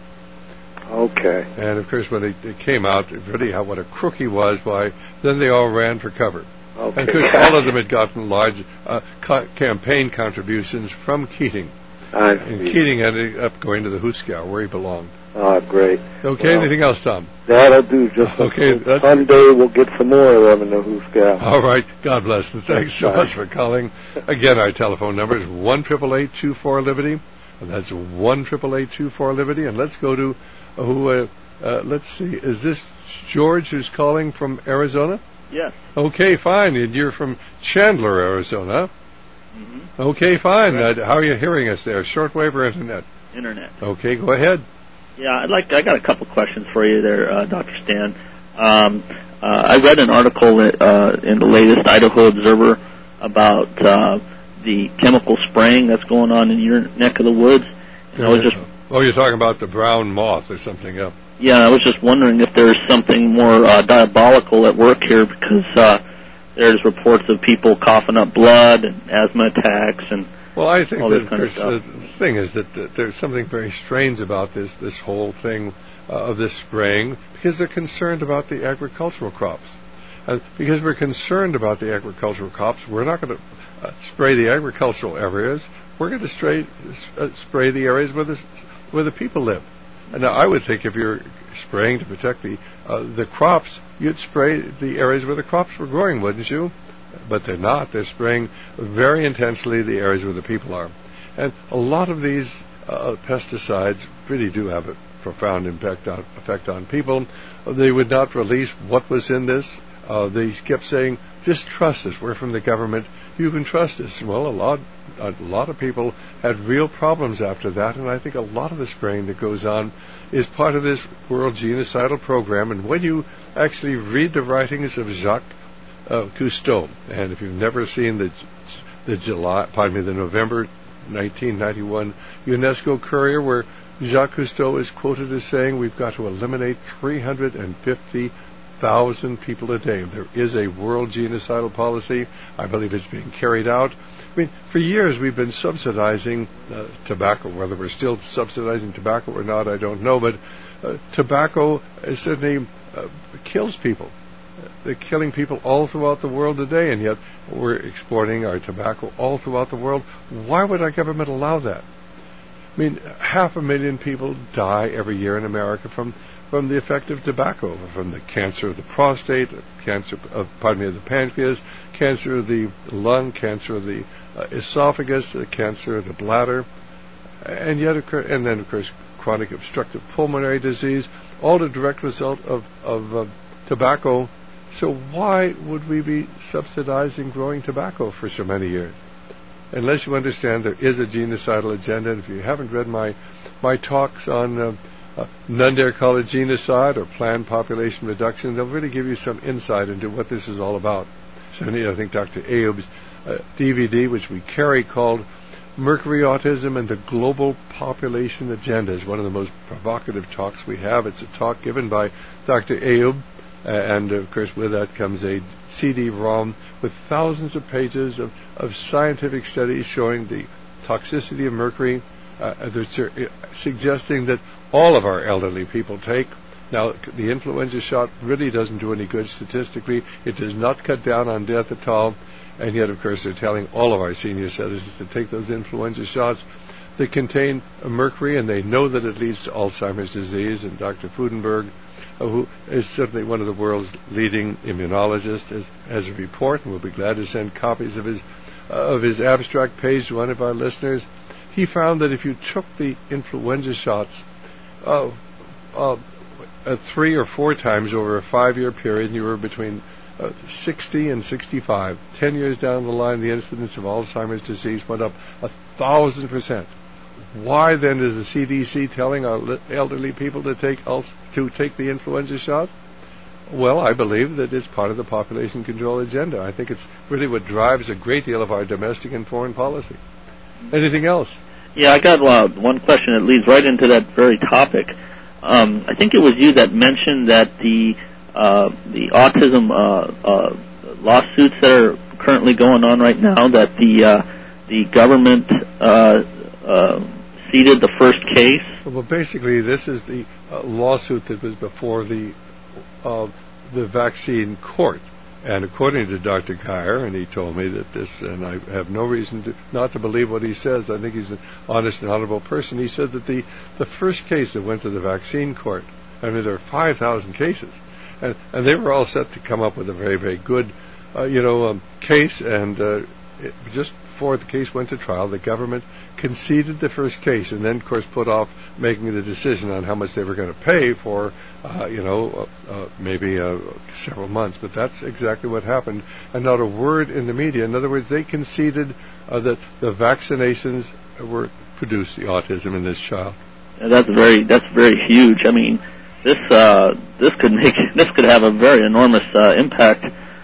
Okay. And, of course, when it, it came out, really how what a crook he was, why, then they all ran for cover. Okay. And, of course, all of them had gotten large uh, co- campaign contributions from Keating. I and see. Keating ended up going to the Hooskow, where he belonged. Oh, great. Okay, well, anything else, Tom? That'll do. Just okay, a, someday we'll get some more of them in the Hooskow. All right. God bless. And thanks so much for calling. Again, our telephone number is one eight eight eight, two four, Liberty. And that's one eight eight eight, two four, Liberty. And let's go to who, uh, uh, let's see, is this George who's calling from Arizona? Yes. Okay, fine. And you're from Chandler, Arizona. Mm-hmm. Okay, fine. Uh, how are you hearing us there? Shortwave or internet? Internet. Okay, go ahead. Yeah, I'd like to, I got a couple questions for you there, uh, Doctor Stan. Um, uh, I read an article uh, in the latest Idaho Observer about uh, the chemical spraying that's going on in your neck of the woods. And I was just Oh, you're talking about the brown moth or something else. Yeah, I was just wondering if there's something more uh, diabolical at work here, because uh, there's reports of people coughing up blood and asthma attacks and well, I think all that this kind of stuff. the thing is that, that there's something very strange about this this whole thing uh, of this spraying, because they're concerned about the agricultural crops. Uh, because we're concerned about the agricultural crops, we're not going to uh, spray the agricultural areas. We're going to spray, uh, spray the areas where the, where the people live. And now, I would think if you're spraying to protect the uh, the crops, you'd spray the areas where the crops were growing, wouldn't you? But they're not. They're spraying very intensely the areas where the people are. And a lot of these uh, pesticides really do have a profound impact on, effect on people. They would not release what was in this. Uh, they kept saying, just trust us. We're from the government. You can trust us. Well, a lot, a lot of people had real problems after that, and I think a lot of the spraying that goes on is part of this World Genocidal Program. And when you actually read the writings of Jacques uh, Cousteau, and if you've never seen the the July, pardon me, the November nineteen ninety-one UNESCO Courier, where Jacques Cousteau is quoted as saying, we've got to eliminate three hundred fifty thousand people a day. There is a world genocidal policy. I believe it's being carried out. I mean, for years we've been subsidizing uh, tobacco. Whether we're still subsidizing tobacco or not, I don't know. But uh, tobacco uh, certainly uh, kills people. They're killing people all throughout the world today, and yet we're exporting our tobacco all throughout the world. Why would our government allow that? I mean, half a million people die every year in America from from the effect of tobacco, from the cancer of the prostate, cancer of, pardon me, of the pancreas, cancer of the lung, cancer of the uh, esophagus, uh, cancer of the bladder, and yet, and then of course, chronic obstructive pulmonary disease, all a direct result of of uh, tobacco. So why would we be subsidizing growing tobacco for so many years? Unless you understand there is a genocidal agenda. And if you haven't read my my talks on uh, uh, none dare call it genocide or planned population reduction. They'll really give you some insight into what this is all about. Certainly, I think Doctor Ayub's uh, D V D, which we carry, called Mercury, Autism, and the Global Population Agenda, is one of the most provocative talks we have. It's a talk given by Doctor Ayub, uh, and of course with that comes a C D ROM with thousands of pages of, of scientific studies showing the toxicity of mercury. Uh, they're suggesting that all of our elderly people take. Now, the influenza shot really doesn't do any good statistically. It does not cut down on death at all. And yet, of course, they're telling all of our senior citizens to take those influenza shots. They contain mercury, and they know that it leads to Alzheimer's disease. And Doctor Fudenberg, uh, who is certainly one of the world's leading immunologists, has, has a report, and we'll be glad to send copies of his uh, of his abstract page to one of our listeners. He found that if you took the influenza shots uh, uh, uh, three or four times over a five-year period, and you were between uh, sixty and sixty-five, ten years down the line, the incidence of Alzheimer's disease went up a thousand percent. Why then is the C D C telling our elderly people to take to take the influenza shot? Well, I believe that it's part of the population control agenda. I think it's really what drives a great deal of our domestic and foreign policy. Anything else? Yeah, I got uh, one question that leads right into that very topic. Um, I think it was you that mentioned that the uh, the autism uh, uh, lawsuits that are currently going on right now, that the uh, the government uh, uh, ceded the first case. Well, basically, this is the uh, lawsuit that was before the uh, the vaccine court. And according to Doctor Geyer, and he told me that this, and I have no reason to, not to believe what he says, I think he's an honest and honorable person, he said that the, the first case that went to the vaccine court, I mean, there are five thousand cases, and, and they were all set to come up with a very, very good, uh, you know, um, case, and uh, it, just before the case went to trial, the government conceded the first case, and then, of course, put off making the decision on how much they were going to pay for, uh, you know, uh, uh, maybe uh, several months. But that's exactly what happened, and not a word in the media. In other words, they conceded uh, that the vaccinations were produced the autism in this child. And that's very that's very huge. I mean, this uh, this could make this could have a very enormous uh, impact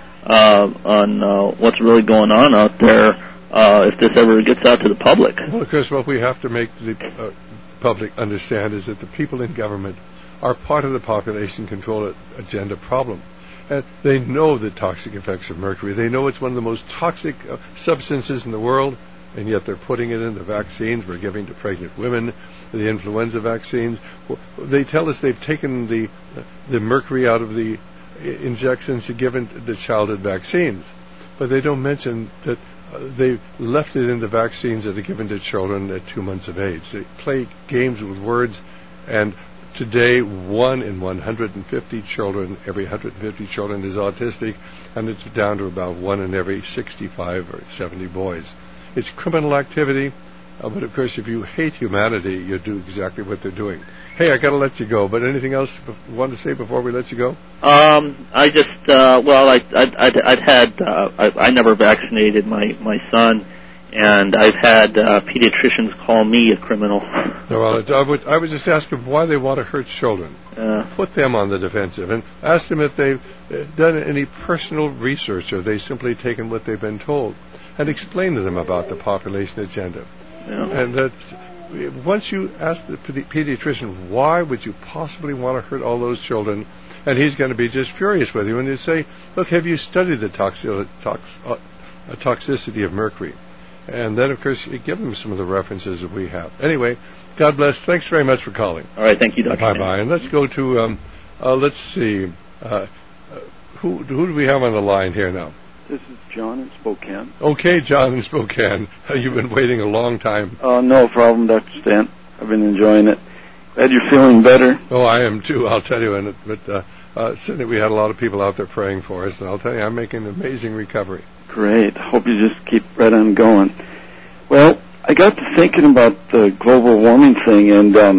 uh, on uh, what's really going on out there. Uh, if this ever gets out to the public. Well, of course, what we have to make the uh, public understand is that the people in government are part of the population control agenda problem. And they know the toxic effects of mercury. They know it's one of the most toxic uh, substances in the world, and yet they're putting it in the vaccines we're giving to pregnant women, the influenza vaccines. They tell us they've taken the, uh, the mercury out of the injections given to the childhood vaccines. But they don't mention that Uh, they left it in the vaccines that are given to children at two months of age. They play games with words, and today one in one hundred fifty children, every one hundred fifty children is autistic, and it's down to about one in every sixty-five or seventy boys. It's criminal activity, uh, but of course if you hate humanity, you do exactly what they're doing. Hey, I got to let you go, but anything else you want to say before we let you go? Um, I just, uh, well, I, I, I'd, I'd had, uh, I, I never vaccinated my, my son, and I've had uh, pediatricians call me a criminal. No, well, I would, I would just ask them why they want to hurt children. Uh, Put them on the defensive, and ask them if they've done any personal research or they've simply taken what they've been told, and explain to them about the population agenda. yeah. And that. Once you ask the pediatrician, why would you possibly want to hurt all those children, and he's going to be just furious with you, and you say, look, have you studied the toxi- tox- uh, toxicity of mercury? And then, of course, you give them some of the references that we have. Anyway, God bless. Thanks very much for calling. All right, thank you, Doctor Bye-bye. And let's go to, um, uh, let's see, uh, uh, who, who do we have on the line here now? This is John in Spokane. Okay, John in Spokane. You've been waiting a long time. Uh, no problem, Doctor Stan. I've been enjoying it. Glad you're feeling better. Oh, I am too, I'll tell you. And it, but uh, uh, certainly we had a lot of people out there praying for us, and I'll tell you, I'm making an amazing recovery. Great. Hope you just keep right on going. Well, I got to thinking about the global warming thing, and um,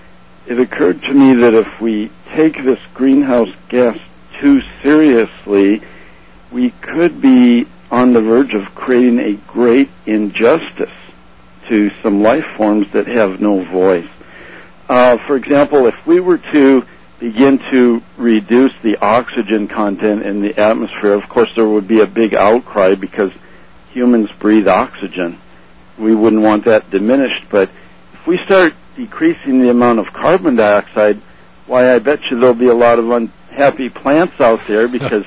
it occurred to me that if we take this greenhouse gas too seriously, we could be on the verge of creating a great injustice to some life forms that have no voice. uh, for example, if we were to begin to reduce the oxygen content in the atmosphere, of course there would be a big outcry because humans breathe oxygen. We wouldn't want that diminished, but if we start decreasing the amount of carbon dioxide, why, I bet you there'll be a lot of unhappy plants out there because,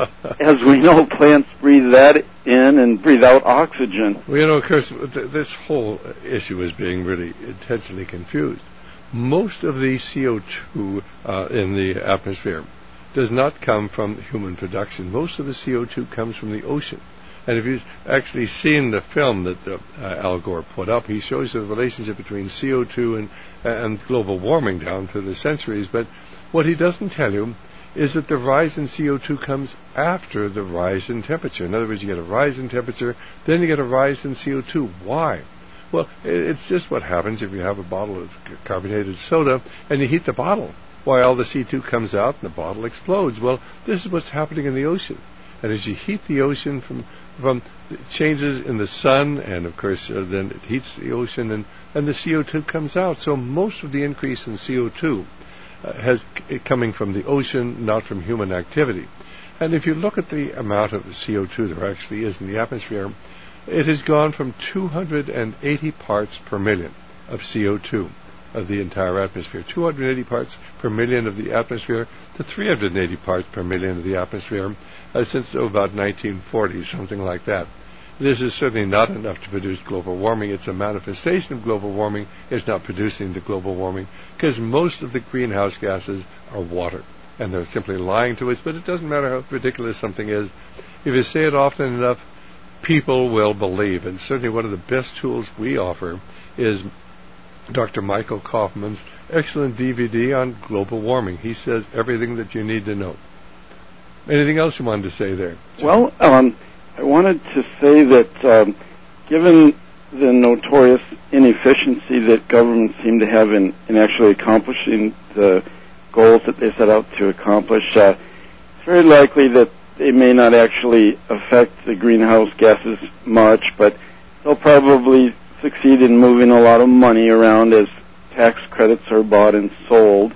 as we know, plants breathe that in and breathe out oxygen. Well, you know, of course, th- this whole issue is being really intensely confused. Most of the C O two uh, in the atmosphere does not come from human production. Most of the C O two comes from the ocean. And if you've actually seen the film that uh, Al Gore put up, he shows the relationship between C O two and, and global warming down through the centuries. But what he doesn't tell you is that the rise in C O two comes after the rise in temperature. In other words, you get a rise in temperature, then you get a rise in C O two. Why? Well, it's just what happens if you have a bottle of carbonated soda and you heat the bottle. Why, all the C O two comes out and the bottle explodes. Well, this is what's happening in the ocean. And as you heat the ocean from from changes in the sun, and of course uh, then it heats the ocean, and, and the C O two comes out. So most of the increase in C O two uh, has c- coming from the ocean, not from human activity. And if you look at the amount of C O two there actually is in the atmosphere, it has gone from two hundred eighty parts per million of C O two of the entire atmosphere, two hundred eighty parts per million of the atmosphere to three hundred eighty parts per million of the atmosphere uh, since oh, about nineteen forty, something like that. This is certainly not enough to produce global warming. It's a manifestation of global warming. It's not producing the global warming because most of the greenhouse gases are water, and they're simply lying to us, but it doesn't matter how ridiculous something is. If you say it often enough, people will believe. And certainly one of the best tools we offer is Doctor Michael Kaufman's excellent D V D on global warming. He says everything that you need to know. Anything else you wanted to say there, Jim? Well, um, I wanted to say that um, given the notorious inefficiency that governments seem to have in, in actually accomplishing the goals that they set out to accomplish, uh, it's very likely that they may not actually affect the greenhouse gases much, but they'll probably succeed in moving a lot of money around as tax credits are bought and sold.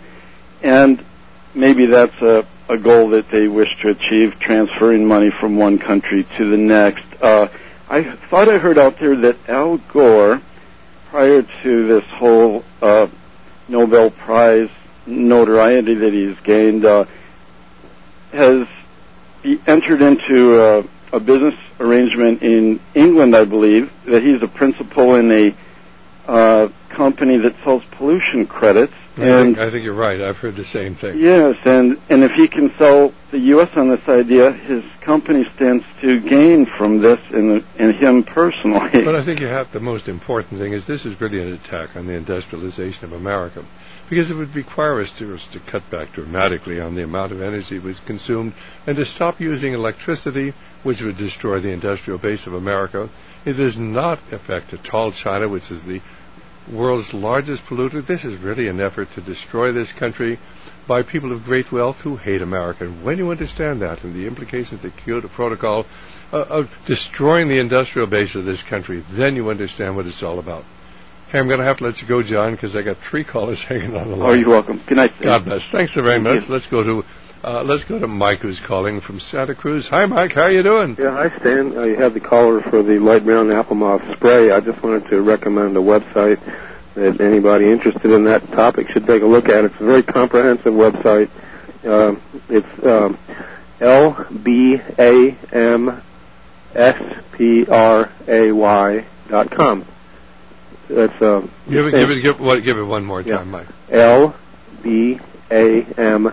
And maybe that's a, a goal that they wish to achieve, transferring money from one country to the next. Uh, I thought I heard out there that Al Gore, prior to this whole uh, Nobel Prize notoriety that he's gained, uh, has he entered into uh, a business arrangement in England, I believe, that he's a principal in a uh, company that sells pollution credits. I, and think, I think you're right. I've heard the same thing. Yes, and, and if he can sell the U S on this idea, his company stands to gain from this and, and him personally. But I think you have the most important thing is this is really an attack on the industrialization of America, because it would require us to, us to cut back dramatically on the amount of energy that was consumed and to stop using electricity, which would destroy the industrial base of America. It does not affect at all China, which is the world's largest polluter. This is really an effort to destroy this country by people of great wealth who hate America. And when you understand that and the implications of the Kyoto Protocol uh, of destroying the industrial base of this country, then you understand what it's all about. Hey, I'm going to have to let you go, John, because I got three callers hanging on the line. Oh, you're welcome. Good night. God bless. Thanks so very much. Let's go to uh, let's go to Mike, who's calling from Santa Cruz. Hi, Mike. How are you doing? Yeah, hi, Stan. Uh, you had the caller for the light brown apple moth spray. I just wanted to recommend a website that anybody interested in that topic should take a look at. It's a very comprehensive website. Uh, it's um, L B A M S P R A Y dot com. That's uh, give it, give it, give it, give it one more time, yeah. Mike. L B A M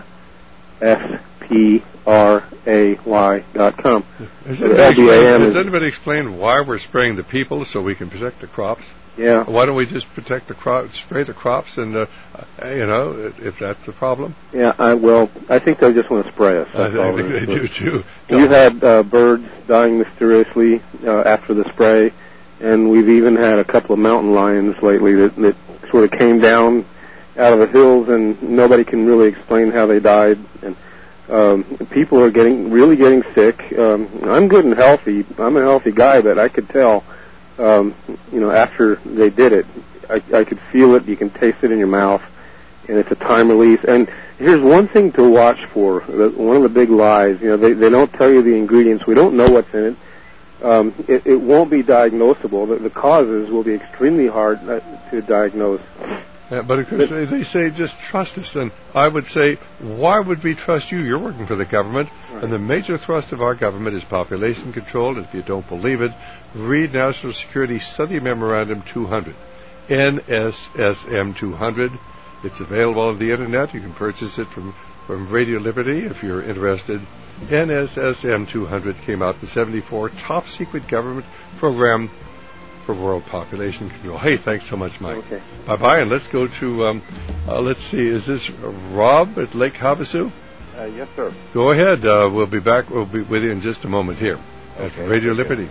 S P R A Y dot com. Has anybody, explained, has anybody explained why we're spraying the people so we can protect the crops? Yeah. Why don't we just protect the crops, spray the crops, and uh, you know, if that's the problem? Yeah. I, well, I think they just want to spray us. I, I think they do too. We've had uh, birds dying mysteriously uh, after the spray. And we've even had a couple of mountain lions lately that, that sort of came down out of the hills, and nobody can really explain how they died. And um, people are getting really getting sick. Um, I'm good and healthy. I'm a healthy guy, but I could tell, um, you know, after they did it, I, I could feel it. You can taste it in your mouth. and it's a time release. And here's one thing to watch for. One of the big lies, you know, they, they don't tell you the ingredients. We don't know what's in it. Um, it, it won't be diagnosable. The, the causes will be extremely hard to diagnose. Yeah, but of course, they, they say just trust us. And I would say, why would we trust you? You're working for the government. Right. And the major thrust of our government is population control. And if you don't believe it, read National Security Study Memorandum two hundred. N S S M two hundred. It's available on the Internet. You can purchase it from, from Radio Liberty if you're interested. N S S M two hundred came out in seventy-four. Top secret government program for world population control. Hey, thanks so much, Mike. Okay. Bye-bye, and let's go to, um, uh, let's see, is this Rob at Lake Havasu? Uh, yes, sir. Go ahead. Uh, we'll be back. We'll be with you in just a moment here okay. at Radio okay. Liberty.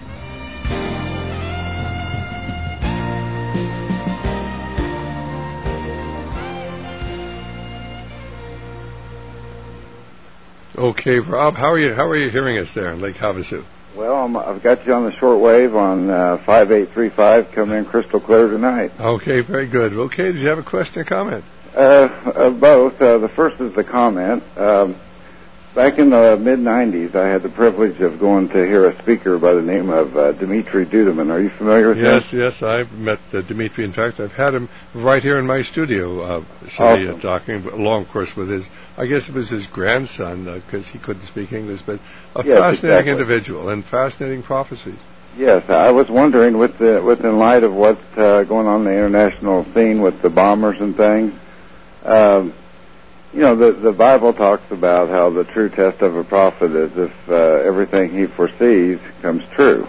Okay, Rob, how are you? How are you hearing us there in Lake Havasu? Well, I'm, I've got you on the short wave on uh, five eight three five, coming in crystal clear tonight. Okay, very good. Okay, did you have a question or comment? Uh, uh, both. Uh, the first is the comment. Um, back in the mid nineties, I had the privilege of going to hear a speaker by the name of uh, Dimitri Duduman. Are you familiar with yes, him? Yes, yes, I've met uh, Dimitri. In fact, I've had him right here in my studio, uh, awesome. uh, talking, along, of course, with his, I guess it was his grandson, because uh, he couldn't speak English, but a yes, fascinating exactly. individual and fascinating prophecies. Yes, I was wondering, with the, with in light of what's uh, going on in the international scene with the bombers and things, um, you know, the the Bible talks about how the true test of a prophet is if uh, everything he foresees comes true.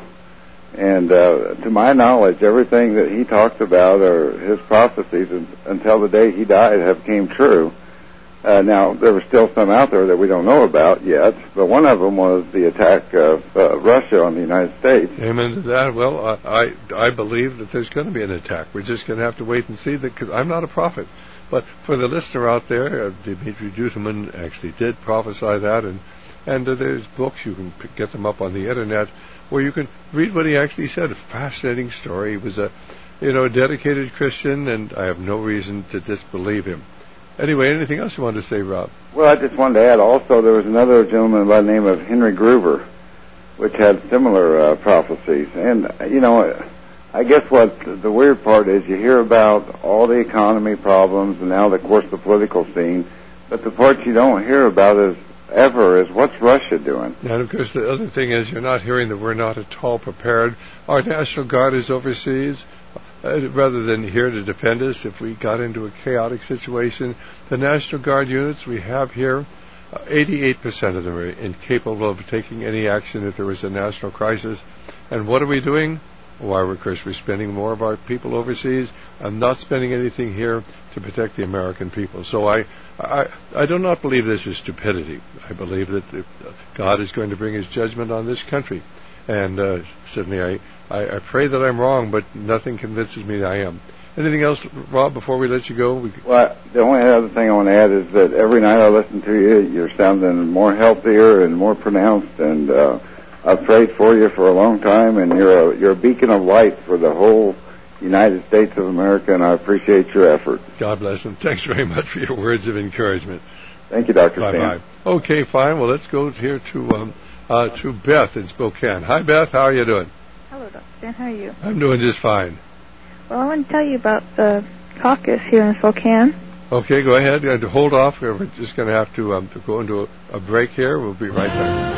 And uh, to my knowledge, everything that he talked about or his prophecies until the day he died have came true. Uh, now, there were still some out there that we don't know about yet, but one of them was the attack of uh, Russia on the United States. Amen to that. Well, I I, I believe that there's going to be an attack. We're just going to have to wait and see, that, because I'm not a prophet. But for the listener out there, uh, Dimitri Duduman actually did prophesy that, and and uh, there's books, you can p- get them up on the Internet, where you can read what he actually said. A fascinating story. He was a, you know, a dedicated Christian, and I have no reason to disbelieve him. Anyway, anything else you wanted to say, Rob? Well, I just wanted to add also there was another gentleman by the name of Henry Gruver, which had similar uh, prophecies. And, you know, I guess what the weird part is, you hear about all the economy problems and now, of course, the political scene, but the part you don't hear about is ever is what's Russia doing? And, of course, the other thing is you're not hearing that we're not at all prepared. Our National Guard is overseas. Uh, rather than here to defend us if we got into a chaotic situation. The National Guard units we have here, uh, eighty-eight percent of them are incapable of taking any action if there was a national crisis. And what are we doing? Why, of course, we're spending more of our people overseas and not spending anything here to protect the American people. So I, I, I do not believe this is stupidity. I believe that God is going to bring His judgment on this country. And uh, certainly I, I, I pray that I'm wrong, but nothing convinces me that I am. Anything else, Rob, before we let you go? We well, the only other thing I want to add is that every night I listen to you, you're sounding more healthier and more pronounced, and uh, I've prayed for you for a long time, and you're a, you're a beacon of light for the whole United States of America, and I appreciate your effort. God bless them. Thanks very much for your words of encouragement. Thank you, Doctor Stan. Bye-bye. Okay, fine. Well, let's go here to... Um, Uh, to Beth in Spokane. Hi, Beth. How are you doing? Hello, Doctor Stan. How are you? I'm doing just fine. Well, I want to tell you about the caucus here in Spokane. Okay, go ahead. Uh, to hold off. We're just going to have to, um, to go into a, a break here. We'll be right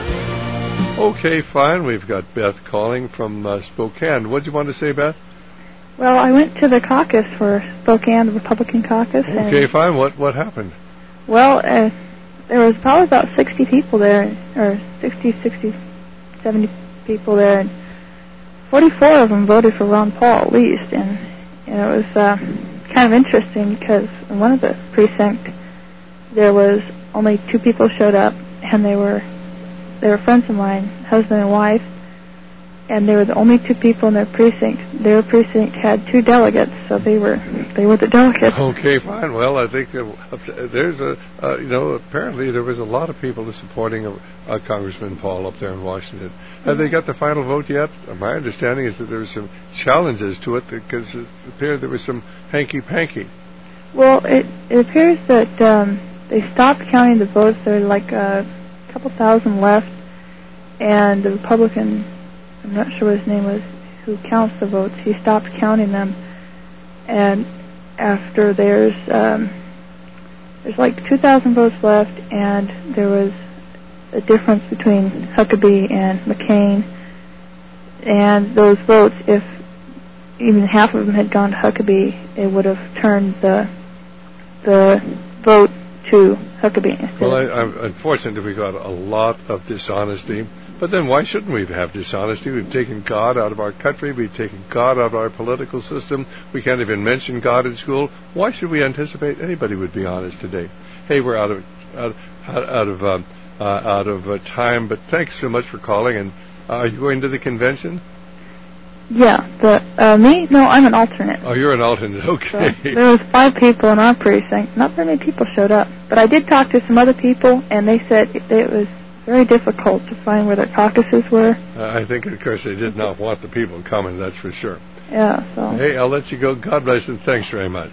back. Okay, fine. We've got Beth calling from uh, Spokane. What did you want to say, Beth? Well, I went to the caucus for Spokane, the Republican caucus. Okay, and fine. What what happened? Well, uh, there was probably about sixty people there, or sixty, sixty, seventy people there, and forty-four of them voted for Ron Paul at least, and, and it was uh, kind of interesting because in one of the precincts there was only two people showed up, and they were they were friends of mine, husband and wife, and they were the only two people in their precinct. Their precinct had two delegates, so they were they were the delegates. Okay, fine. Well, I think uh, there's a uh, you know apparently there was a lot of people supporting uh, uh, Congressman Paul up there in Washington. Mm-hmm. Have they got the final vote yet? Uh, my understanding is that there were some challenges to it because it appeared there was some hanky panky. Well, it, it appears that um, they stopped counting the votes. There are like a couple thousand left, and the Republican, I'm not sure what his name was, who counts the votes, he stopped counting them. And after there's um, there's like two thousand votes left, and there was a difference between Huckabee and McCain. And those votes, if even half of them had gone to Huckabee, it would have turned the the vote to Huckabee. Well, I, I, unfortunately, we got a lot of dishonesty. But then why shouldn't we have dishonesty? We've taken God out of our country. We've taken God out of our political system. We can't even mention God in school. Why should we anticipate anybody would be honest today? Hey, we're out of out, out of um, uh, out of uh, time. But thanks so much for calling. And uh, are you going to the convention? Yeah, the uh, me? No, I'm an alternate. Oh, you're an alternate. Okay. So there was five people in our precinct. Not very many people showed up, but I did talk to some other people, and they said it, it was very difficult to find where their caucuses were. Uh, I think, of course, they did not want the people coming. That's for sure. Yeah. So. Hey, I'll let you go. God bless and thanks very much.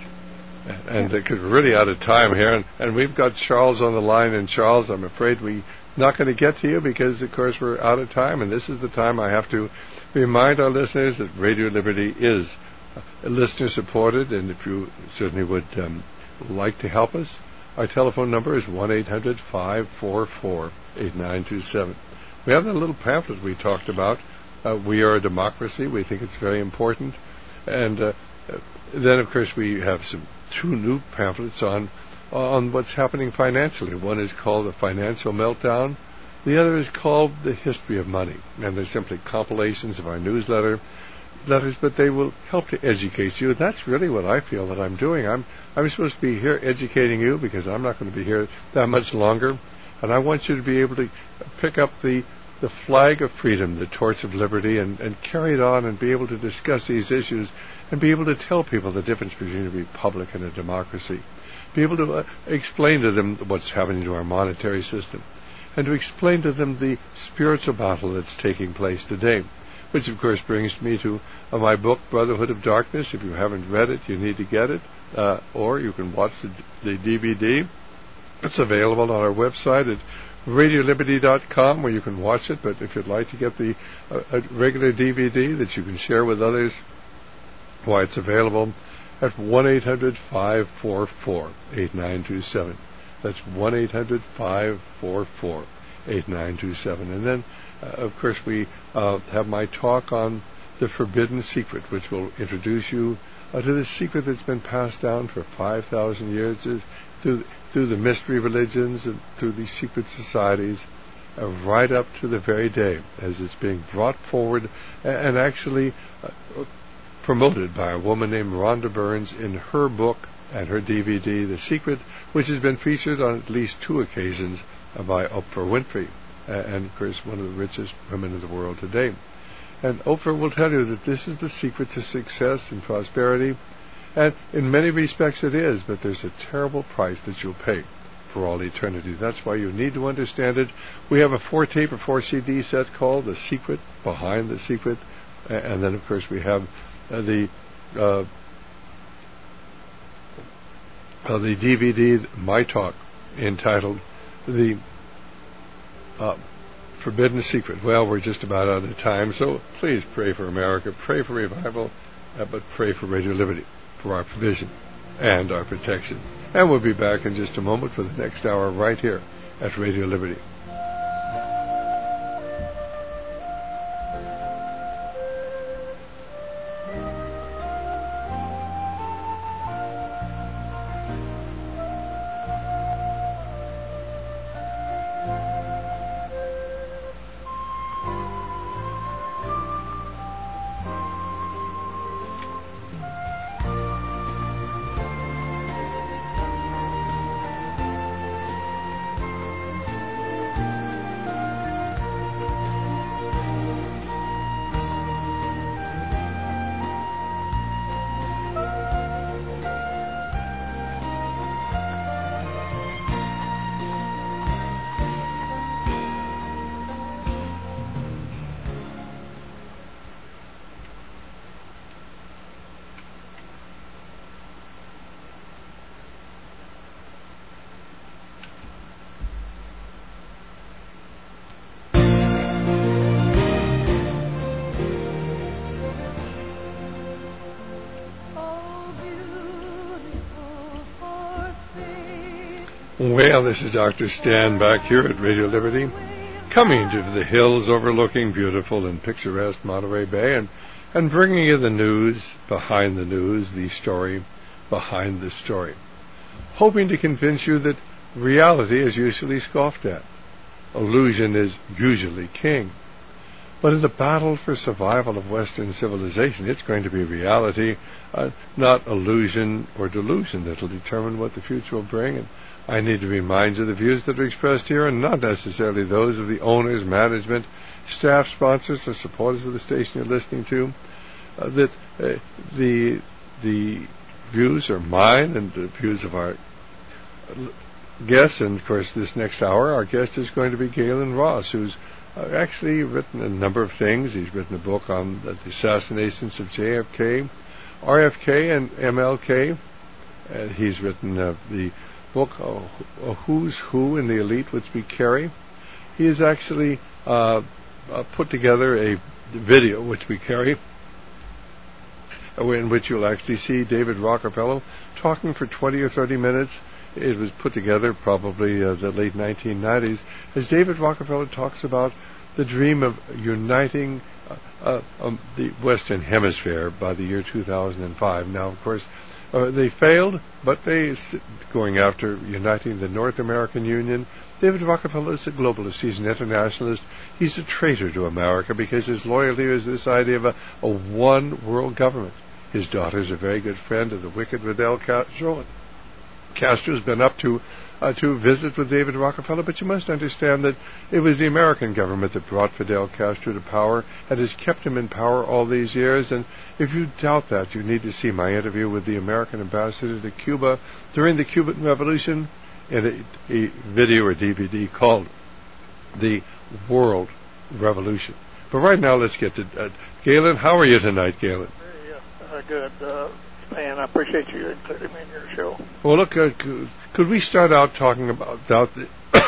And because uh, we're really out of time here, and, and we've got Charles on the line. And Charles, I'm afraid we're not going to get to you because, of course, we're out of time. And this is the time I have to remind our listeners that Radio Liberty is uh, listener supported, and if you certainly would um, like to help us, our telephone number is one eight hundred five four four eight nine two seven. We have that little pamphlet we talked about. Uh, we are a democracy. We think it's very important. And uh, then, of course, we have some two new pamphlets on on what's happening financially. One is called The Financial Meltdown. The other is called The History of Money, and they're simply compilations of our newsletter letters, but they will help to educate you. That's really what I feel that I'm doing. I'm I'm supposed to be here educating you because I'm not going to be here that much longer, and I want you to be able to pick up the the flag of freedom, the torch of liberty, and, and carry it on and be able to discuss these issues and be able to tell people the difference between a republic and a democracy, be able to uh, explain to them what's happening to our monetary system, and to explain to them the spiritual battle that's taking place today, which, of course, brings me to uh, my book, Brotherhood of Darkness. If you haven't read it, you need to get it, uh, or you can watch the, the D V D. It's available on our website at radio liberty dot com, where you can watch it, but if you'd like to get the uh, a regular D V D that you can share with others, why, it's available at one eight hundred five four four eight nine two seven. That's one eight hundred five four four eight nine two seven. And then, uh, of course, we uh, have my talk on the forbidden secret, which will introduce you uh, to the secret that's been passed down for five thousand years through, through the mystery religions and through these secret societies, uh, right up to the very day as it's being brought forward and, and actually uh, promoted by a woman named Rhonda Burns in her book and her D V D, The Secret, which has been featured on at least two occasions uh, by Oprah Winfrey, uh, and, of course, one of the richest women in the world today. And Oprah will tell you that this is the secret to success and prosperity, and in many respects it is, but there's a terrible price that you'll pay for all eternity. That's why you need to understand it. We have a four-tape or four-C D set called The Secret, Behind the Secret, uh, and then, of course, we have uh, the... Uh, Uh, the D V D, My Talk, entitled The uh, Forbidden Secret. Well, we're just about out of time, so please pray for America, pray for revival, uh, but pray for Radio Liberty, for our provision and our protection. And we'll be back in just a moment for the next hour right here at Radio Liberty. Well, this is Doctor Stan back here at Radio Liberty, coming to the hills overlooking beautiful and picturesque Monterey Bay and, and bringing you the news behind the news, the story behind the story, hoping to convince you that reality is usually scoffed at. Illusion is usually king. But in the battle for survival of Western civilization, it's going to be reality, uh, not illusion or delusion, that will determine what the future will bring. And I need to remind you the views that are expressed here are not necessarily those of the owners, management, staff, sponsors, or supporters of the station you're listening to. Uh, that uh, the the views are mine and the views of our guests. And, of course, this next hour, our guest is going to be Galen Ross, who's uh, actually written a number of things. He's written a book on the assassinations of J F K, R F K, and M L K. Uh, he's written uh, the book, uh, Who's Who in the Elite, which we carry. He has actually uh, uh, put together a video, which we carry, in which you'll actually see David Rockefeller talking for twenty or thirty minutes. It was put together probably uh, the late nineteen nineties, as David Rockefeller talks about the dream of uniting uh, uh, um, the Western Hemisphere by the year two thousand five. Now, of course, uh, they failed, but they going after uniting the North American Union. David Rockefeller is a globalist. He's an internationalist. He's a traitor to America because his loyalty is this idea of a, a one-world government. His daughter is a very good friend of the wicked Fidel Castro. Castro's been up to uh, to visit with David Rockefeller, but you must understand that it was the American government that brought Fidel Castro to power and has kept him in power all these years. And if you doubt that, you need to see my interview with the American ambassador to Cuba during the Cuban Revolution in a, a video or D V D called The World Revolution. But right now, let's get to uh, Galen. How are you tonight, Galen? Very uh, good. Uh And I appreciate you including me in your show. Well, look, uh, c- could we start out talking about about the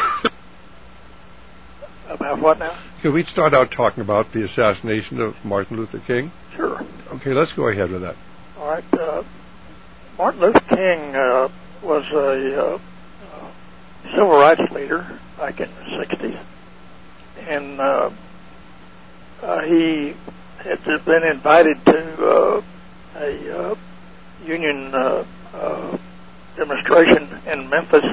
about what now? Could we start out talking about the assassination of Martin Luther King? Sure. Okay, let's go ahead with that. All right. Uh, Martin Luther King uh, was a uh, uh, civil rights leader back in the sixties, and uh, uh, he had been invited to uh, a uh, union uh, uh, demonstration in Memphis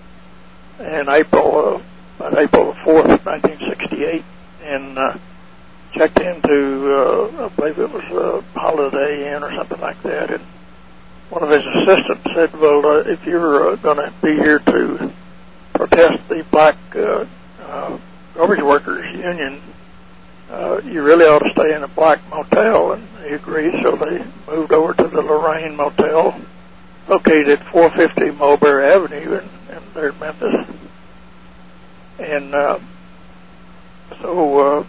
in April, uh, about April the fourth, nineteen sixty-eight, and uh, checked into, uh, I believe it was a Holiday Inn or something like that, and one of his assistants said, well, uh, if you're uh, going to be here to protest the black uh, uh, garbage workers union, Uh, you really ought to stay in a black motel, and they agreed, so they moved over to the Lorraine Motel, located at four fifty Mulberry Avenue in, in there in Memphis. And uh, so uh,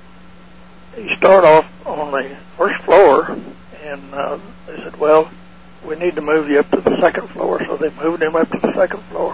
he started off on the first floor, and uh, they said, well, we need to move you up to the second floor, so they moved him up to the second floor.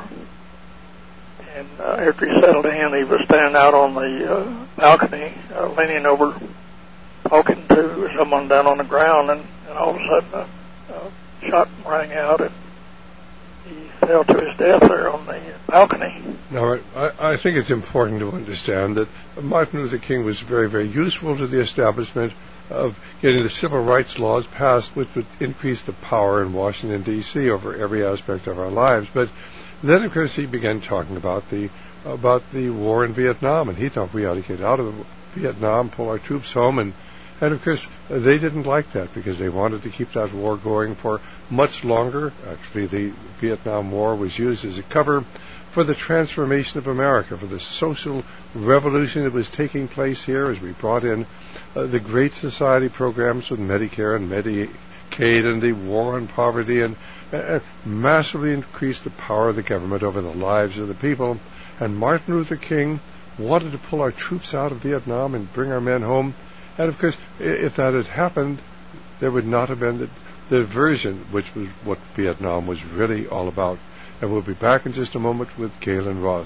And uh, after he settled in, he was standing out on the uh, balcony, uh, leaning over, talking to someone down on the ground, and, and all of a sudden a, a shot rang out, and he fell to his death there on the balcony. Now, I, I think it's important to understand that Martin Luther King was very, very useful to the establishment of getting the civil rights laws passed, which would increase the power in Washington, D C over every aspect of our lives. But then, of course, he began talking about the about the war in Vietnam, and he thought we ought to get out of Vietnam, pull our troops home, and, and of course, they didn't like that because they wanted to keep that war going for much longer. Actually, the Vietnam War was used as a cover for the transformation of America, for the social revolution that was taking place here as we brought in uh, the Great Society programs with Medicare and Medicaid and the war on poverty, and uh, massively increased the power of the government over the lives of the people. And Martin Luther King wanted to pull our troops out of Vietnam and bring our men home. And, of course, if that had happened, there would not have been the, the diversion, which was what Vietnam was really all about. And we'll be back in just a moment with Galen Ross.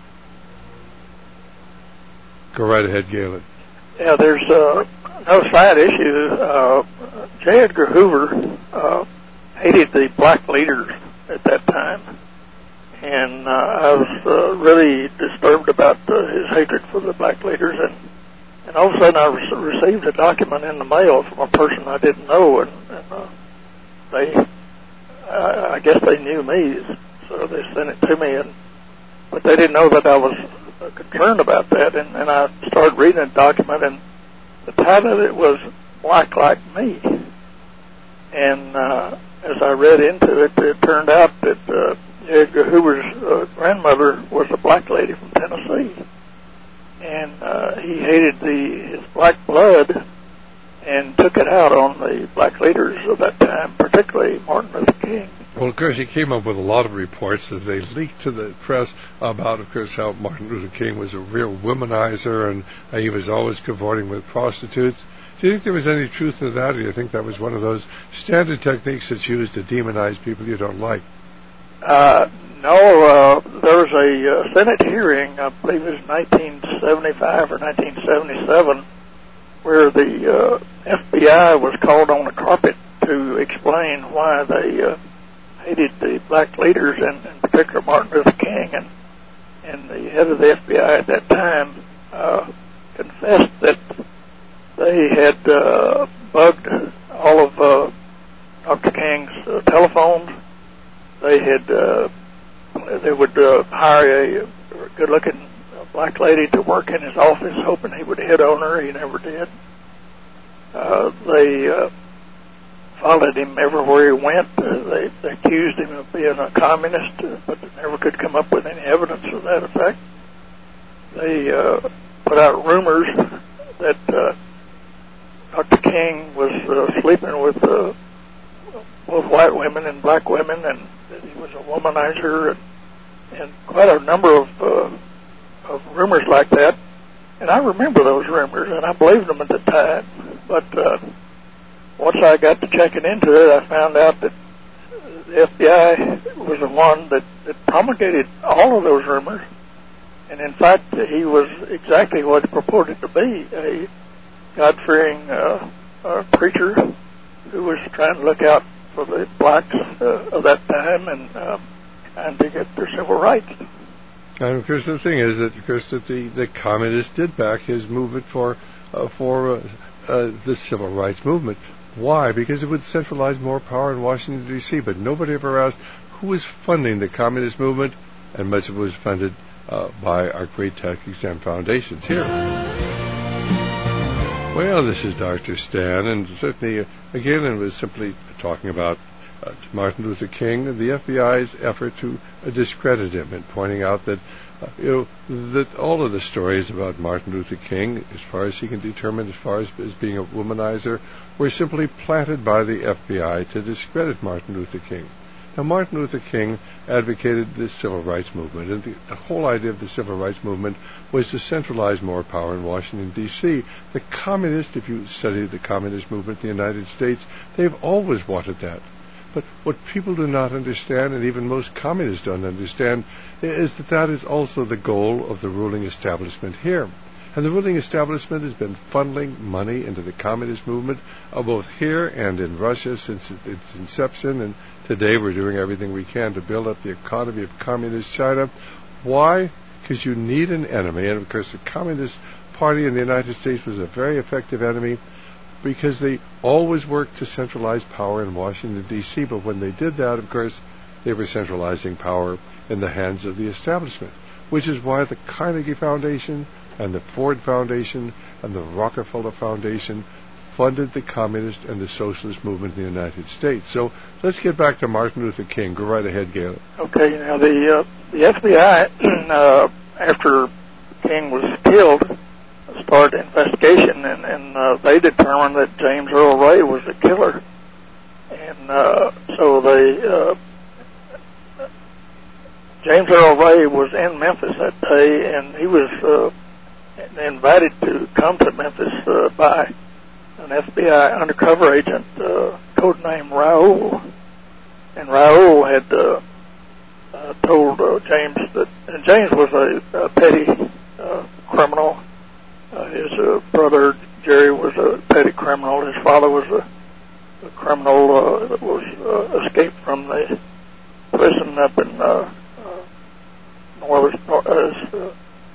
Go right ahead, Galen. Yeah, there's uh, no side issue. Uh, J. Edgar Hoover uh, hated the black leaders at that time. and uh, I was uh, really disturbed about uh, his hatred for the black leaders, and, and all of a sudden I re- received a document in the mail from a person I didn't know, and, and uh, they, I, I guess they knew me, so they sent it to me, and but they didn't know that I was uh, concerned about that, and, and I started reading the document, and the title of it was Black Like Me, and uh, as I read into it, it turned out that uh, Edgar Hoover's uh, grandmother was a black lady from Tennessee, and uh, he hated the his black blood and took it out on the black leaders of that time, particularly Martin Luther King. Well, of course, he came up with a lot of reports that they leaked to the press about, of course, how Martin Luther King was a real womanizer and uh, he was always cavorting with prostitutes. Do you think there was any truth to that, or do you think that was one of those standard techniques that's used to demonize people you don't like? Uh, no, uh, there was a uh, Senate hearing, I believe it was nineteen seventy-five or nineteen seventy-seven, where the uh, F B I was called on the carpet to explain why they uh, hated the black leaders, and in particular Martin Luther King, and, and the head of the F B I at that time uh, confessed that they had uh, bugged all of uh, Doctor King's uh, telephones. They had, uh, they would uh, hire a good-looking black lady to work in his office, hoping he would hit on her. He never did. Uh, they uh, followed him everywhere he went. Uh, they, they accused him of being a communist, uh, but they never could come up with any evidence of that effect. They uh, put out rumors that uh, Doctor King was uh, sleeping with uh, both white women and black women, and that he was a womanizer, and, and quite a number of, uh, of rumors like that. And I remember those rumors, and I believed them at the time. But uh, once I got to checking into it, I found out that the F B I was the one that, that promulgated all of those rumors. And in fact, he was exactly what he purported to be, a God-fearing uh, uh, preacher who was trying to look out for the blacks uh, of that time and uh, trying to get their civil rights. And of course, the thing is that, of course, that the, the communists did back his movement for uh, for uh, uh, the civil rights movement. Why? Because it would centralize more power in Washington, D C But nobody ever asked who was funding the communist movement, and much of it was funded uh, by our great tax-exempt foundations here. Well, this is Doctor Stan, and certainly, uh, again, it was simply talking about uh, Martin Luther King and the F B I's effort to uh, discredit him, and pointing out that, uh, you know, that all of the stories about Martin Luther King, as far as he can determine, as far as, as being a womanizer, were simply planted by the F B I to discredit Martin Luther King. Now, Martin Luther King advocated the civil rights movement, and the, the whole idea of the civil rights movement was to centralize more power in Washington, D C The communists, if you study the communist movement in the United States, they've always wanted that. But what people do not understand, and even most communists don't understand, is that that is also the goal of the ruling establishment here. And the ruling establishment has been funneling money into the communist movement, uh, both here and in Russia since its inception. And today we're doing everything we can to build up the economy of communist China. Why? Because you need an enemy. And of course, the Communist Party in the United States was a very effective enemy because they always worked to centralize power in Washington, D C But when they did that, of course, they were centralizing power in the hands of the establishment, which is why the Carnegie Foundation and the Ford Foundation and the Rockefeller Foundation funded the communist and the socialist movement in the United States. So let's get back to Martin Luther King. Go right ahead, Gail. Okay, now the uh, the F B I, uh, after King was killed, started an investigation, and, and uh, they determined that James Earl Ray was the killer. And uh, so they... Uh, James Earl Ray was in Memphis that day, and he was uh, invited to come to Memphis uh, by an F B I undercover agent, uh, codenamed Raoul. And Raoul had uh, uh, told uh, James that, and James was a, a petty uh, criminal. Uh, his uh, brother Jerry was a petty criminal. His father was a, a criminal uh, that was uh, escaped from the prison up in uh, uh, well as, as uh,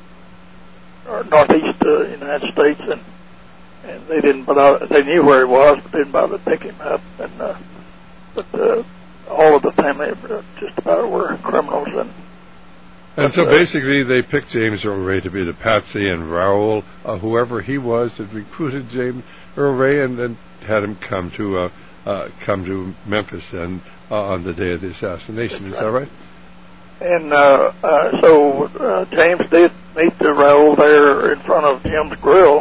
northeast uh, United States, and and they didn't bother. They knew where he was, but didn't bother to pick him up. And uh, but uh, all of the family uh, just about were criminals. And and so uh, basically, they picked James Earl Ray to be the patsy, and Raoul, uh, whoever he was, had recruited James Earl Ray and, and had him come to uh, uh, come to Memphis and uh, on the day of the assassination. Is that right? And uh, uh, so uh, James did meet the Raoul there in front of Jim's Grill,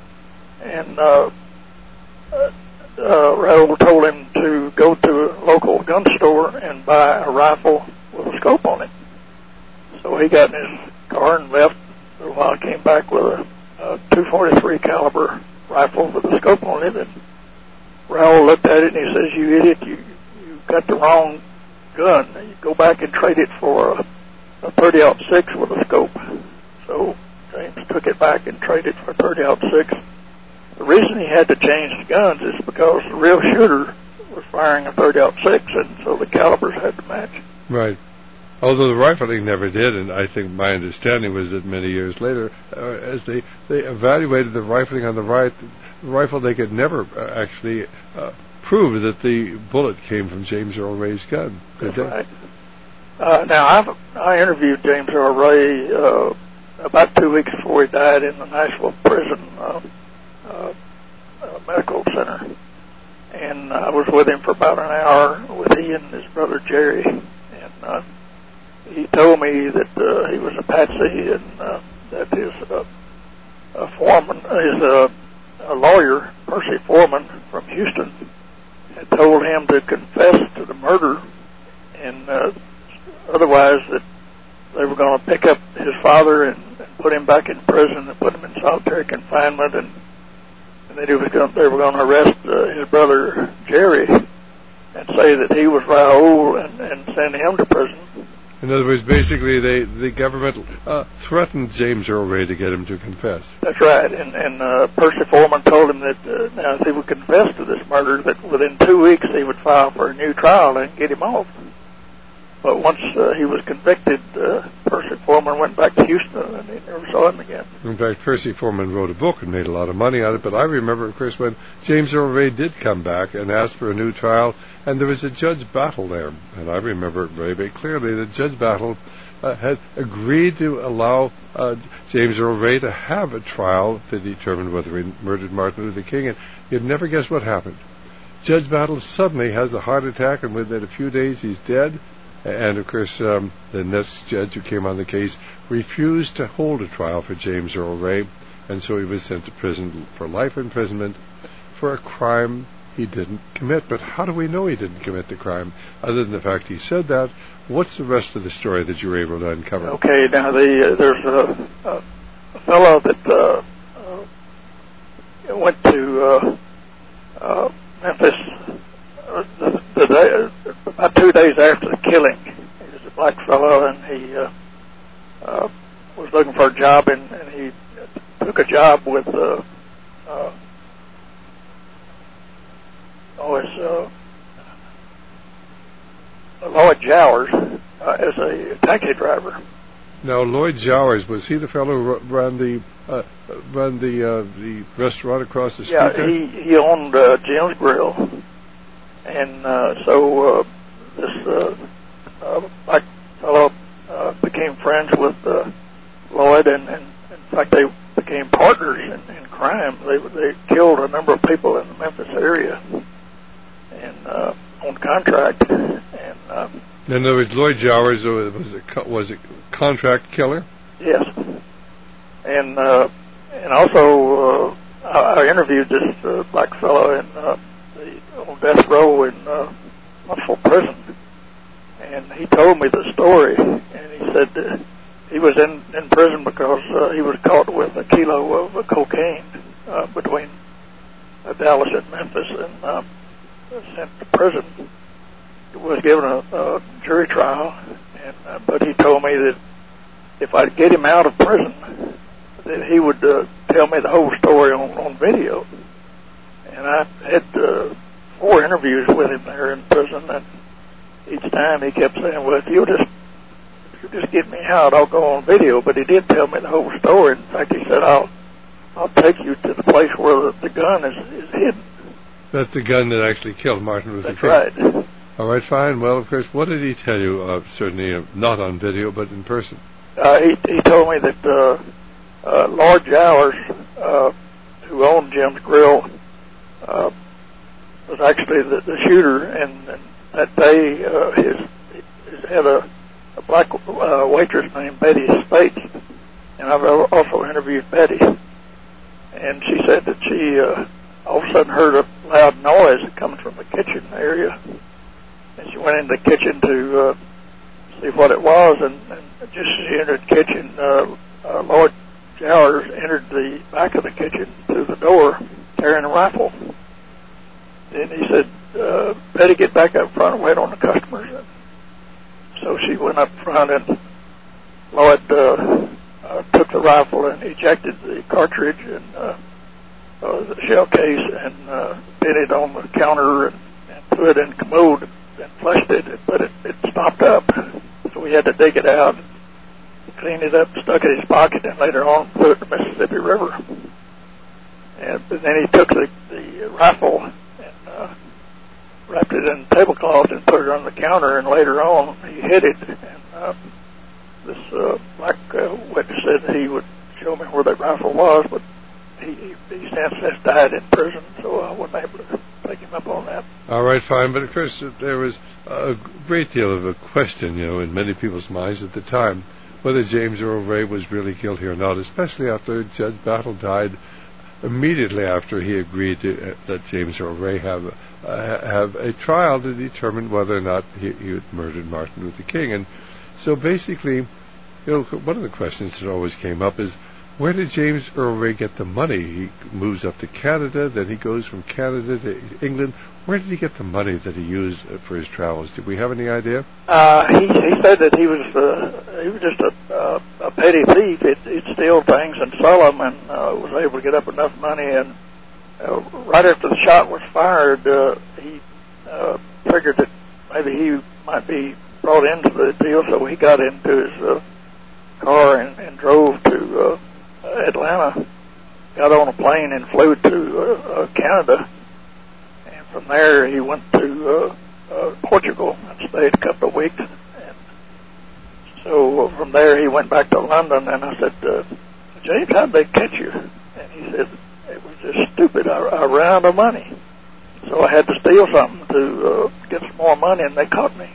and uh, uh, uh, Raoul told him to go to a local gun store and buy a rifle with a scope on it. So he got in his car and left. For a while, came back with a, a two forty-three caliber rifle with a scope on it, and Raoul looked at it and he says, "You idiot! You you got the wrong gun. You go back and trade it for a, a thirty aught six with a scope." So James took it back and traded for thirty aught six. The reason he had to change the guns is because the real shooter was firing a thirty aught six, and so the calibers had to match. Right. Although the rifling never did, and I think my understanding was that many years later, uh, as they, they evaluated the rifling on the right, the rifle, they could never uh, actually uh, prove that the bullet came from James Earl Ray's gun. Could That's they? right. Uh, now, I've, I interviewed James Earl Ray uh, about two weeks before he died in the Nashville prison uh, uh, uh, medical center. And I was with him for about an hour with he and his brother Jerry. And uh, he told me that uh, he was a patsy and uh, that his uh, uh, foreman, his uh, a lawyer, Percy Foreman from Houston, had told him to confess to the murder, and uh, otherwise that they were going to pick up his father and, and put him back in prison and put him in solitary confinement, and, and that he was going, they were going to arrest uh, his brother Jerry and say that he was Raoul and, and send him to prison. In other words, basically, they, the government uh, threatened James Earl Ray to get him to confess. That's right, and, and uh, Percy Foreman told him that uh, now if he would confess to this murder, that within two weeks he would file for a new trial and get him off. But once uh, he was convicted, uh, Percy Foreman went back to Houston and he never saw him again. In fact, Percy Foreman wrote a book and made a lot of money on it, but I remember, of course, when James Earl Ray did come back and asked for a new trial, and there was a Judge Battle there, and I remember very, very clearly that Judge Battle uh, had agreed to allow uh, James Earl Ray to have a trial to determine whether he murdered Martin Luther King, and you'd never guess what happened. Judge Battle suddenly has a heart attack, and within a few days he's dead. And, of course, um, the next judge who came on the case refused to hold a trial for James Earl Ray, and so he was sent to prison for life imprisonment for a crime he didn't commit. But how do we know he didn't commit the crime, other than the fact he said that? What's the rest of the story that you were able to uncover? Okay, now the, uh, there's a, a, a fellow that uh, uh, went to uh, uh, Memphis uh, the, the day, uh, about two days after the killing. He was a black fellow, and he uh, uh, was looking for a job, and, and he took a job with uh, uh, oh, it's uh, Lloyd Jowers uh, as a taxi driver. Now, Lloyd Jowers, was he the fellow who ran the uh, ran the uh, the restaurant across the street? Yeah, there? he he owned uh, Jim's Grill, and uh, so uh, this uh, uh, black fellow uh, became friends with uh, Lloyd, and, and in fact they became partners in, in crime. They they killed a number of people in the Memphis area, and uh, on contract, and. Uh, In other words, Lloyd Jowers was a was a contract killer. Yes, and uh, and also uh, I, I interviewed this uh, black fellow in uh, the on death row in uh, Huntsville prison, and he told me the story. And he said uh, he was in, in prison because uh, he was caught with a kilo of uh, cocaine uh, between uh, Dallas and Memphis, and uh, sent to prison. Was given a, a jury trial, and uh, but he told me that if I'd get him out of prison, that he would uh, tell me the whole story on, on video. And I had uh, four interviews with him there in prison, and each time he kept saying, "Well, if you'll just you just get me out, I'll go on video. But he did tell me the whole story. In fact, he said, I'll I'll take you to the place where the, the gun is, is hidden. That's the gun that actually killed Martin Luther King. That's right. All right, fine. Well, of course, what did he tell you? Uh, certainly uh, not on video, but in person. Uh, he, he told me that uh, uh, Lord Jowers, uh, who owned Jim's Grill, uh, was actually the, the shooter, and, and that day uh, his, his had a, a black uh, waitress named Betty Spates, and I've also interviewed Betty, and she said that she uh, all of a sudden heard a loud noise coming from the kitchen area, and she went into the kitchen to uh, see what it was, and, and just as she entered the kitchen, uh, uh, Lord Jowers entered the back of the kitchen through the door carrying a rifle. And he said, uh, Betty, get back up front and wait on the customers. And so she went up front, and Lloyd uh, uh, took the rifle and ejected the cartridge and uh, uh, the shell case and uh, put it on the counter and, and threw it in the commode and flushed it, but it, it stopped up. So we had to dig it out, clean it up, stuck it in his pocket, and later on threw it in the Mississippi River. And, and then he took the, the rifle and uh, wrapped it in a tablecloth and put it on the counter, and later on he hid it. And uh, this uh, black uh, witness said that he would show me where that rifle was, but he, he, he since has died in prison, so I wasn't able to take him up on that. All right, fine. But of course, there was a great deal of a question, you know, in many people's minds at the time, whether James Earl Ray was really guilty or not, especially after Judge Battle died immediately after he agreed to, uh, that James Earl Ray have, uh, have a trial to determine whether or not he, he had murdered Martin Luther King. And so basically, you know, one of the questions that always came up is, where did James Earl Ray get the money? He moves up to Canada, then he goes from Canada to England. Where did he get the money that he used for his travels? Did we have any idea? Uh, he, he said that he was uh, he was just a, uh, a petty thief. He'd, he'd steal things and sell them, and uh, was able to get up enough money. And uh, right after the shot was fired, uh, he uh, figured that maybe he might be brought into the deal, so he got into his uh, car and, and drove to uh, Atlanta, got on a plane and flew to uh, uh, Canada, and from there he went to uh, uh, Portugal and stayed a couple of weeks. And so uh, from there he went back to London, and I said, uh, James, how'd they catch you? And he said, it was just stupid. I, I ran out of money, so I had to steal something to uh, get some more money, and they caught me.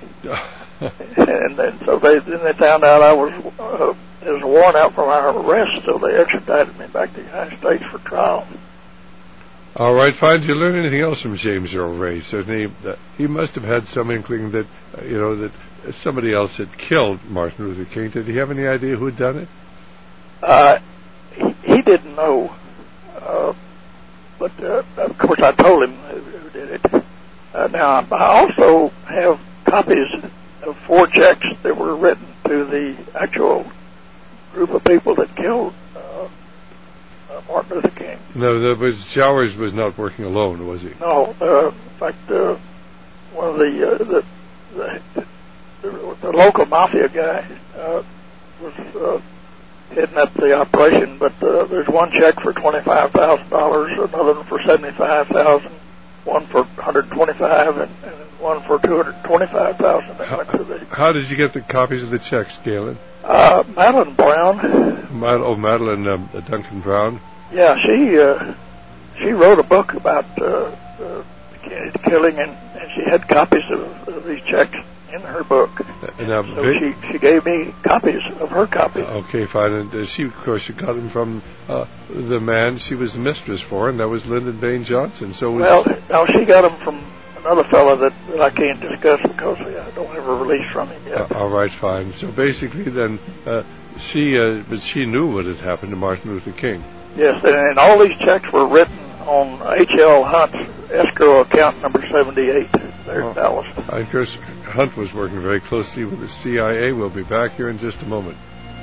and then so they then they found out I was uh, there was a warrant out for my arrest, so they extradited me back to the United States for trial. All right, fine. Did you learn anything else from James Earl Ray? Certainly, uh, he must have had some inkling that uh, you know that somebody else had killed Martin Luther King. Did he have any idea who had done it? Uh, he, he didn't know, uh, but uh, of course I told him who, who did it. Uh, now I also have copies of four checks that were written to the actual group of people that killed uh, uh, Martin Luther King. No, there was Jowers was not working alone, was he? No, uh, in fact, uh, one of the, uh, the, the, the the local mafia guy uh, was uh, heading up the operation. But uh, there's one check for twenty-five thousand dollars, another one for seventy-five thousand, one for one hundred twenty-five, and, and one for two hundred twenty-five thousand. How, how did you get the copies of the checks, Galen? Uh, Madeline Brown. Mad- oh, Madeline um, Duncan Brown. Yeah, she uh, she wrote a book about uh, uh, the Kennedy killing, and, and she had copies of, of these checks in her book. Uh, now, so ba- she she gave me copies of her copies. Uh, okay, fine. And uh, she, of course, she got them from uh, the man she was the mistress for, and that was Lyndon Baines Johnson. So was well, now she got them from another fellow that, that I can't discuss because I don't have a release from him yet. Uh, all right, fine. So basically, then uh, she, uh, but she knew what had happened to Martin Luther King. Yes, and, and all these checks were written on H L Hunt's escrow account number seventy-eight there oh. in Dallas. Of course, Hunt was working very closely with the C I A. We'll be back here in just a moment.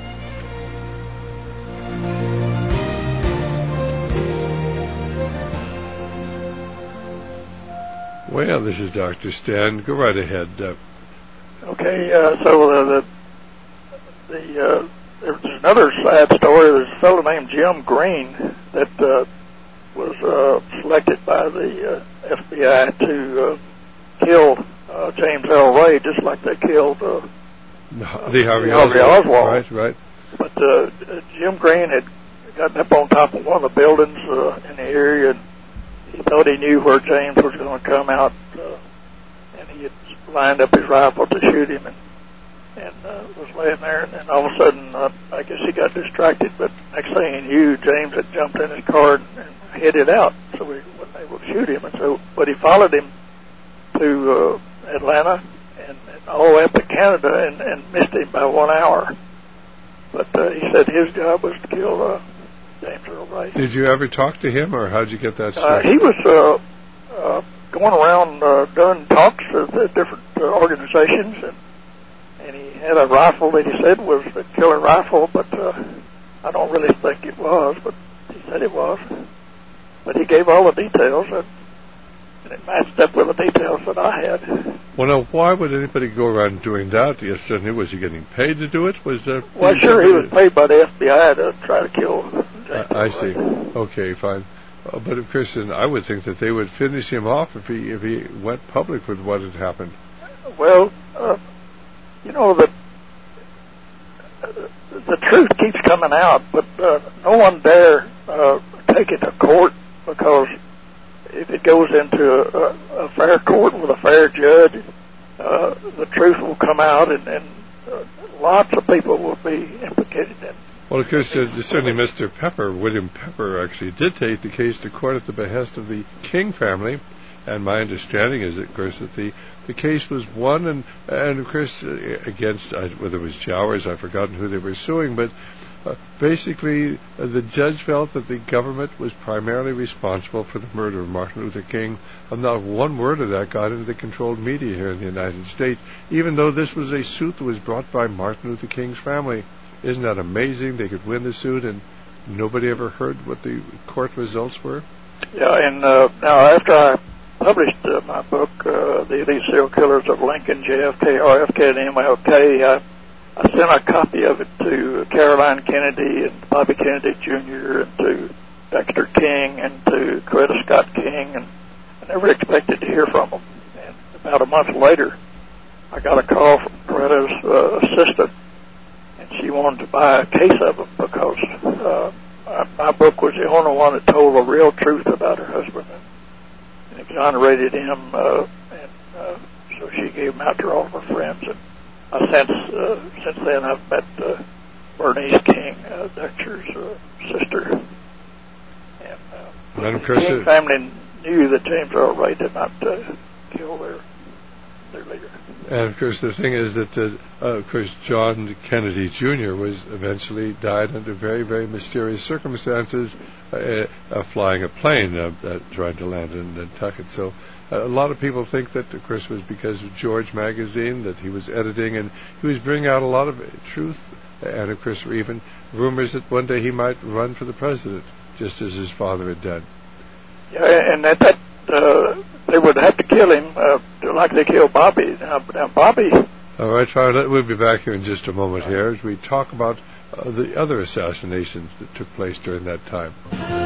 Well, this is Doctor Stan. Go right ahead. Uh, okay, uh, so uh, the the uh, there's another sad story. There's a fellow named Jim Green that uh, was uh, selected by the uh, F B I to uh, kill uh, James Earl Ray, just like they killed uh, the Harvey, Harvey Oswald. Oswald. Right, right. But uh, Jim Green had gotten up on top of one of the buildings uh, in the area, and he thought he knew where James was going to come out, uh, and he had lined up his rifle to shoot him, and, and uh, was laying there, and then all of a sudden, uh, I guess he got distracted, but next thing he knew, James had jumped in his car and, and headed out, so he wasn't able to shoot him, and so, but he followed him to uh, Atlanta and, and all the way up to Canada and, and missed him by one hour. But uh, he said his job was to kill uh, James Earl Ray. Did you ever talk to him, or how did you get that Uh, started? he was uh, uh, going around uh, doing talks with uh, different uh, organizations, and, and he had a rifle that he said was a killer rifle, but uh, I don't really think it was, but he said it was. But he gave all the details, and, and it matched up with the details that I had. Well, now, why would anybody go around doing that? Yes, certainly. Was he getting paid to do it? Was there? Well, sure, he was paid by the F B I to try to kill James I, I Earl see. Ray. Okay, fine. Uh, but of course, then I would think that they would finish him off if he if he went public with what had happened. Well, uh, you know, the uh, the truth keeps coming out, but uh, no one dare uh, take it to court, because if it goes into a, a fair court with a fair judge, uh, the truth will come out, and, and uh, lots of people will be implicated in it. Well, of course, uh, certainly Mister Pepper, William Pepper, actually did take the case to court at the behest of the King family, and my understanding is, of course, that the, the case was won, and, and of course, uh, against, uh, whether it was Jowers, I've forgotten who they were suing, but uh, basically uh, the judge felt that the government was primarily responsible for the murder of Martin Luther King, and not one word of that got into the controlled media here in the United States, even though this was a suit that was brought by Martin Luther King's family. Isn't that amazing? They could win the suit, and nobody ever heard what the court results were? Yeah, and uh, now after I published uh, my book, uh, The Elite Serial Killers of Lincoln, J F K, R F K, and M L K, I, I sent a copy of it to Caroline Kennedy and Bobby Kennedy Junior and to Dexter King and to Coretta Scott King, and I never expected to hear from them. And about a month later, I got a call from Coretta's uh, assistant, and she wanted to buy a case of them because uh, my, my book was the only one that told the real truth about her husband and, and exonerated him, uh, and uh, so she gave them out to all of her friends. And I since uh, since then I've met uh, Bernice King, uh, Dexter's uh, sister, and uh, and the King family knew that James Earl Ray did not uh, kill their their leader. And of course, the thing is that, uh, uh, of course, John Kennedy Junior was eventually died under very, very mysterious circumstances, uh, uh, flying a plane, uh, uh, trying to land in Nantucket. So, uh, a lot of people think that, of course, it was because of George magazine that he was editing, and he was bringing out a lot of truth. And of course, there were even rumors that one day he might run for the president, just as his father had done. Yeah, and at that. Uh, they would have to kill him uh, like they killed Bobby. Now, now Bobby... All right, Father, we'll be back here in just a moment here as we talk about uh, the other assassinations that took place during that time.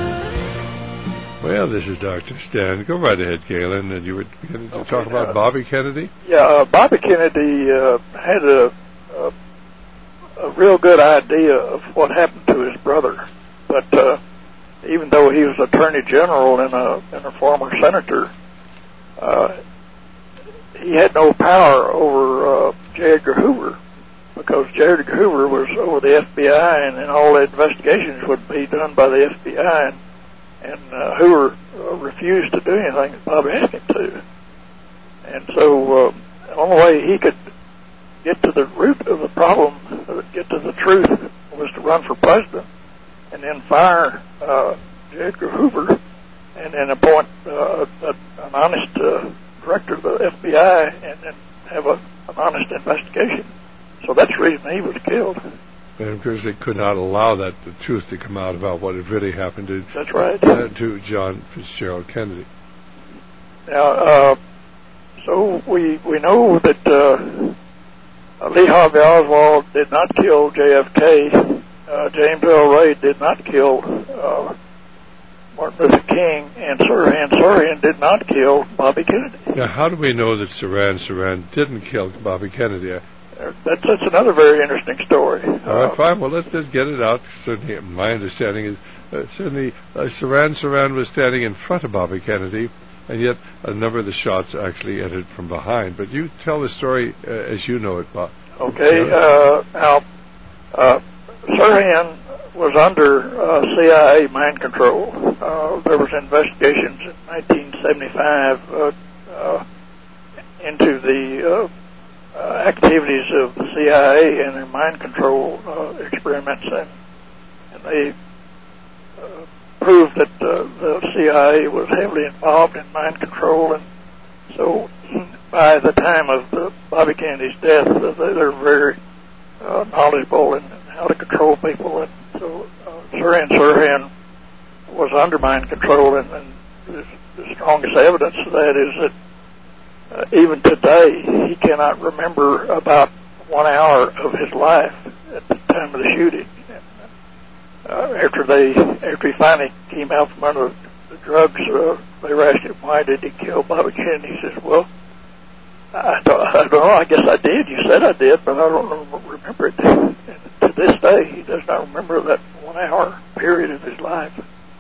Well, this is Doctor Stan. Go right ahead, Galen, and you were beginning to okay, talk about uh, Bobby Kennedy? Yeah, uh, Bobby Kennedy uh, had a, a, a real good idea of what happened to his brother, but... Uh, even though he was Attorney General and a, and a former senator, uh, he had no power over uh, J. Edgar Hoover, because J. Edgar Hoover was over the F B I, and, and all the investigations would be done by the F B I, and, and uh, Hoover uh, refused to do anything that Bobby asked him to. And so uh, the only way he could get to the root of the problem, uh, get to the truth, was to run for president, and then fire uh, J. Edgar Hoover, and then appoint uh, a, an honest uh, director of the F B I, and then have a, an honest investigation. So that's the reason he was killed. And of course, they could not allow that the truth to come out about what had really happened to that's right uh, to John Fitzgerald Kennedy. Now, uh, so we we know that uh, uh, Lee Harvey Oswald did not kill J F K. Uh, James Earl Ray did not kill uh, Martin Luther King, and Sirhan Sirhan did not kill Bobby Kennedy. Now, how do we know that Sirhan Sirhan didn't kill Bobby Kennedy? Uh, that's, that's another very interesting story. All right, fine. Well, let's just get it out. Certainly, my understanding is uh, certainly uh, Sirhan Sirhan was standing in front of Bobby Kennedy, and yet a number of the shots actually entered from behind. But you tell the story uh, as you know it, Bob. Okay. Uh, now, uh, Sirhan was under uh, C I A mind control. Uh, there was investigations in nineteen seventy-five uh, uh, into the uh, uh, activities of the C I A and their mind control uh, experiments, and, and they uh, proved that uh, the C I A was heavily involved in mind control, and so by the time of the Bobby Kennedy's death, uh, they're very uh, knowledgeable in how to control people, and so uh, Sirhan Sirhan was under mind control, and, and the, the strongest evidence of that is that uh, even today he cannot remember about one hour of his life at the time of the shooting. And, uh, after they, after he finally came out from under the drugs, uh, they asked him, "Why did he kill Bobby Kennedy?" He says, "Well, I don't, I don't know. I guess I did. You said I did, but I don't remember it." And to this day, he does not remember that one-hour period of his life.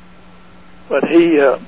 But he uh,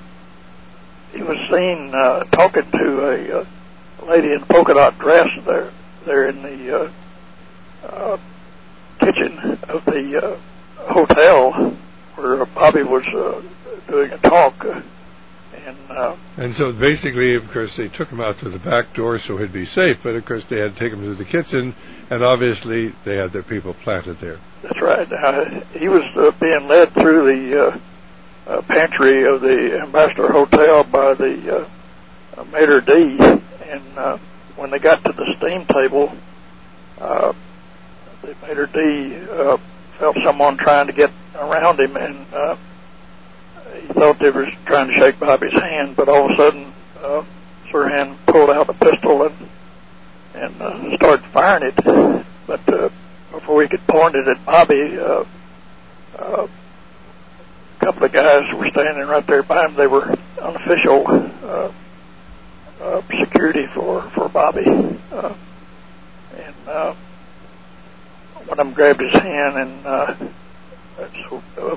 he was seen uh, talking to a uh, lady in a polka dot dress there there in the uh, uh, kitchen of the uh, hotel where Bobby was uh, doing a talk. Uh, And, uh, and so basically, of course, they took him out to the back door so he'd be safe, but of course they had to take him to the kitchen, and obviously they had their people planted there. That's right. Uh, he was uh, being led through the uh, uh, pantry of the Ambassador Hotel by the uh, uh, maitre d', and uh, when they got to the steam table, uh, the maitre d' uh, felt someone trying to get around him, and uh, he thought they were trying to shake Bobby's hand, but all of a sudden, uh, Sirhan pulled out a pistol and and uh, started firing it. But uh, before he could point it at Bobby, uh, uh, a couple of guys were standing right there by him. They were unofficial uh, uh, security for for Bobby, uh, and uh, one of them grabbed his hand, and uh, so. Uh,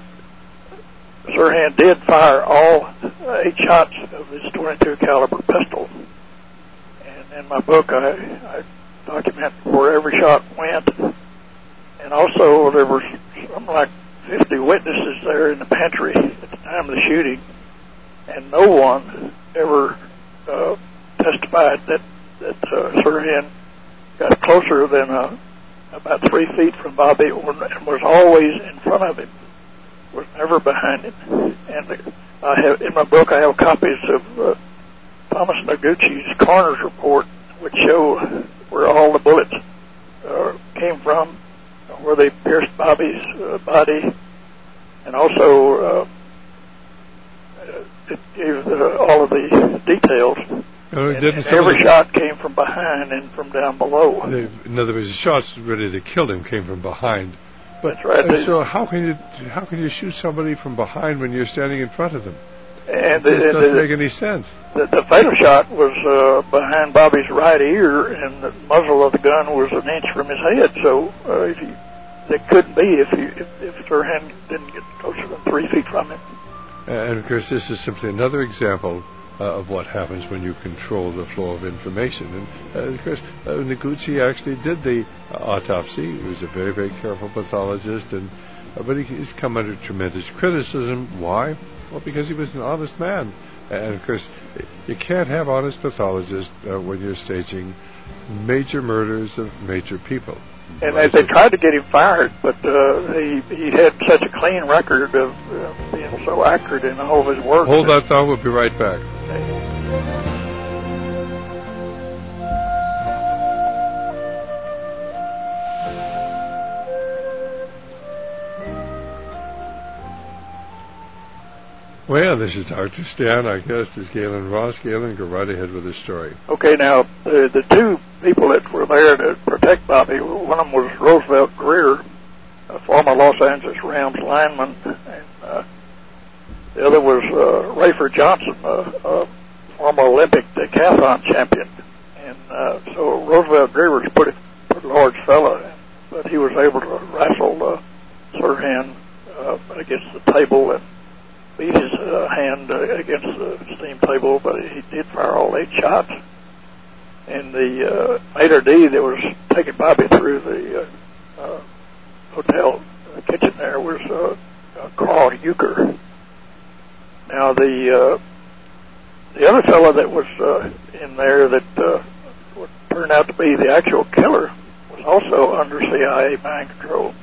Sirhan did fire all uh, eight shots of his twenty-two caliber pistol, and in my book I, I document where every shot went, and also there were something like fifty witnesses there in the pantry at the time of the shooting, and no one ever uh, testified that that uh, Sirhan got closer than uh, about three feet from Bobby, and was always in front of him. Was never behind him. And I have in my book I have copies of uh, Thomas Noguchi's coroner's report, which show where all the bullets uh, came from, where they pierced Bobby's uh, body, and also uh, it gave uh, all of the details. Oh, and, and every shot came from behind and from down below. They, in other words, the shots ready to kill him came from behind. But That's right. Uh, so how can you how can you shoot somebody from behind when you're standing in front of them? And this the, doesn't the, make any sense. The, the fatal shot was uh, behind Bobby's right ear, and the muzzle of the gun was an inch from his head. So uh, if you, that couldn't be if you, if, if Sirhan didn't get closer than three feet from him. And of course, this is simply another example uh, of what happens when you control the flow of information. And uh, of course, uh, Noguchi actually did the uh, autopsy. He was a very, very careful pathologist, and uh, but he, he's come under tremendous criticism. Why? Well, because he was an honest man. And of course, you can't have honest pathologists uh, when you're staging major murders of major people. And they, they tried to get him fired, but uh, he he had such a clean record of uh, being so accurate in all of his work. Hold that thought. We'll be right back. Well, this is Doctor Stan. Our guest is Galen Ross. Galen, go right ahead with the story. Okay, now, the, the two people that were there to protect Bobby, one of them was Roosevelt Greer, a former Los Angeles Rams lineman, and uh, the other was uh, Rayford Johnson, a, a former Olympic decathlon champion. And uh, so Roosevelt Greer was a pretty, pretty large fella, but he was able to wrestle uh, Sirhan uh, against the table and beat his uh, hand uh, against the steam table, but he did fire all eight shots. And the uh, maitre d' that was taking Bobby through the uh, uh, hotel uh, kitchen there was uh, uh, Carl Euchre. Now the uh, the other fellow that was uh, in there that uh, would turn out to be the actual killer was also under C I A mind control.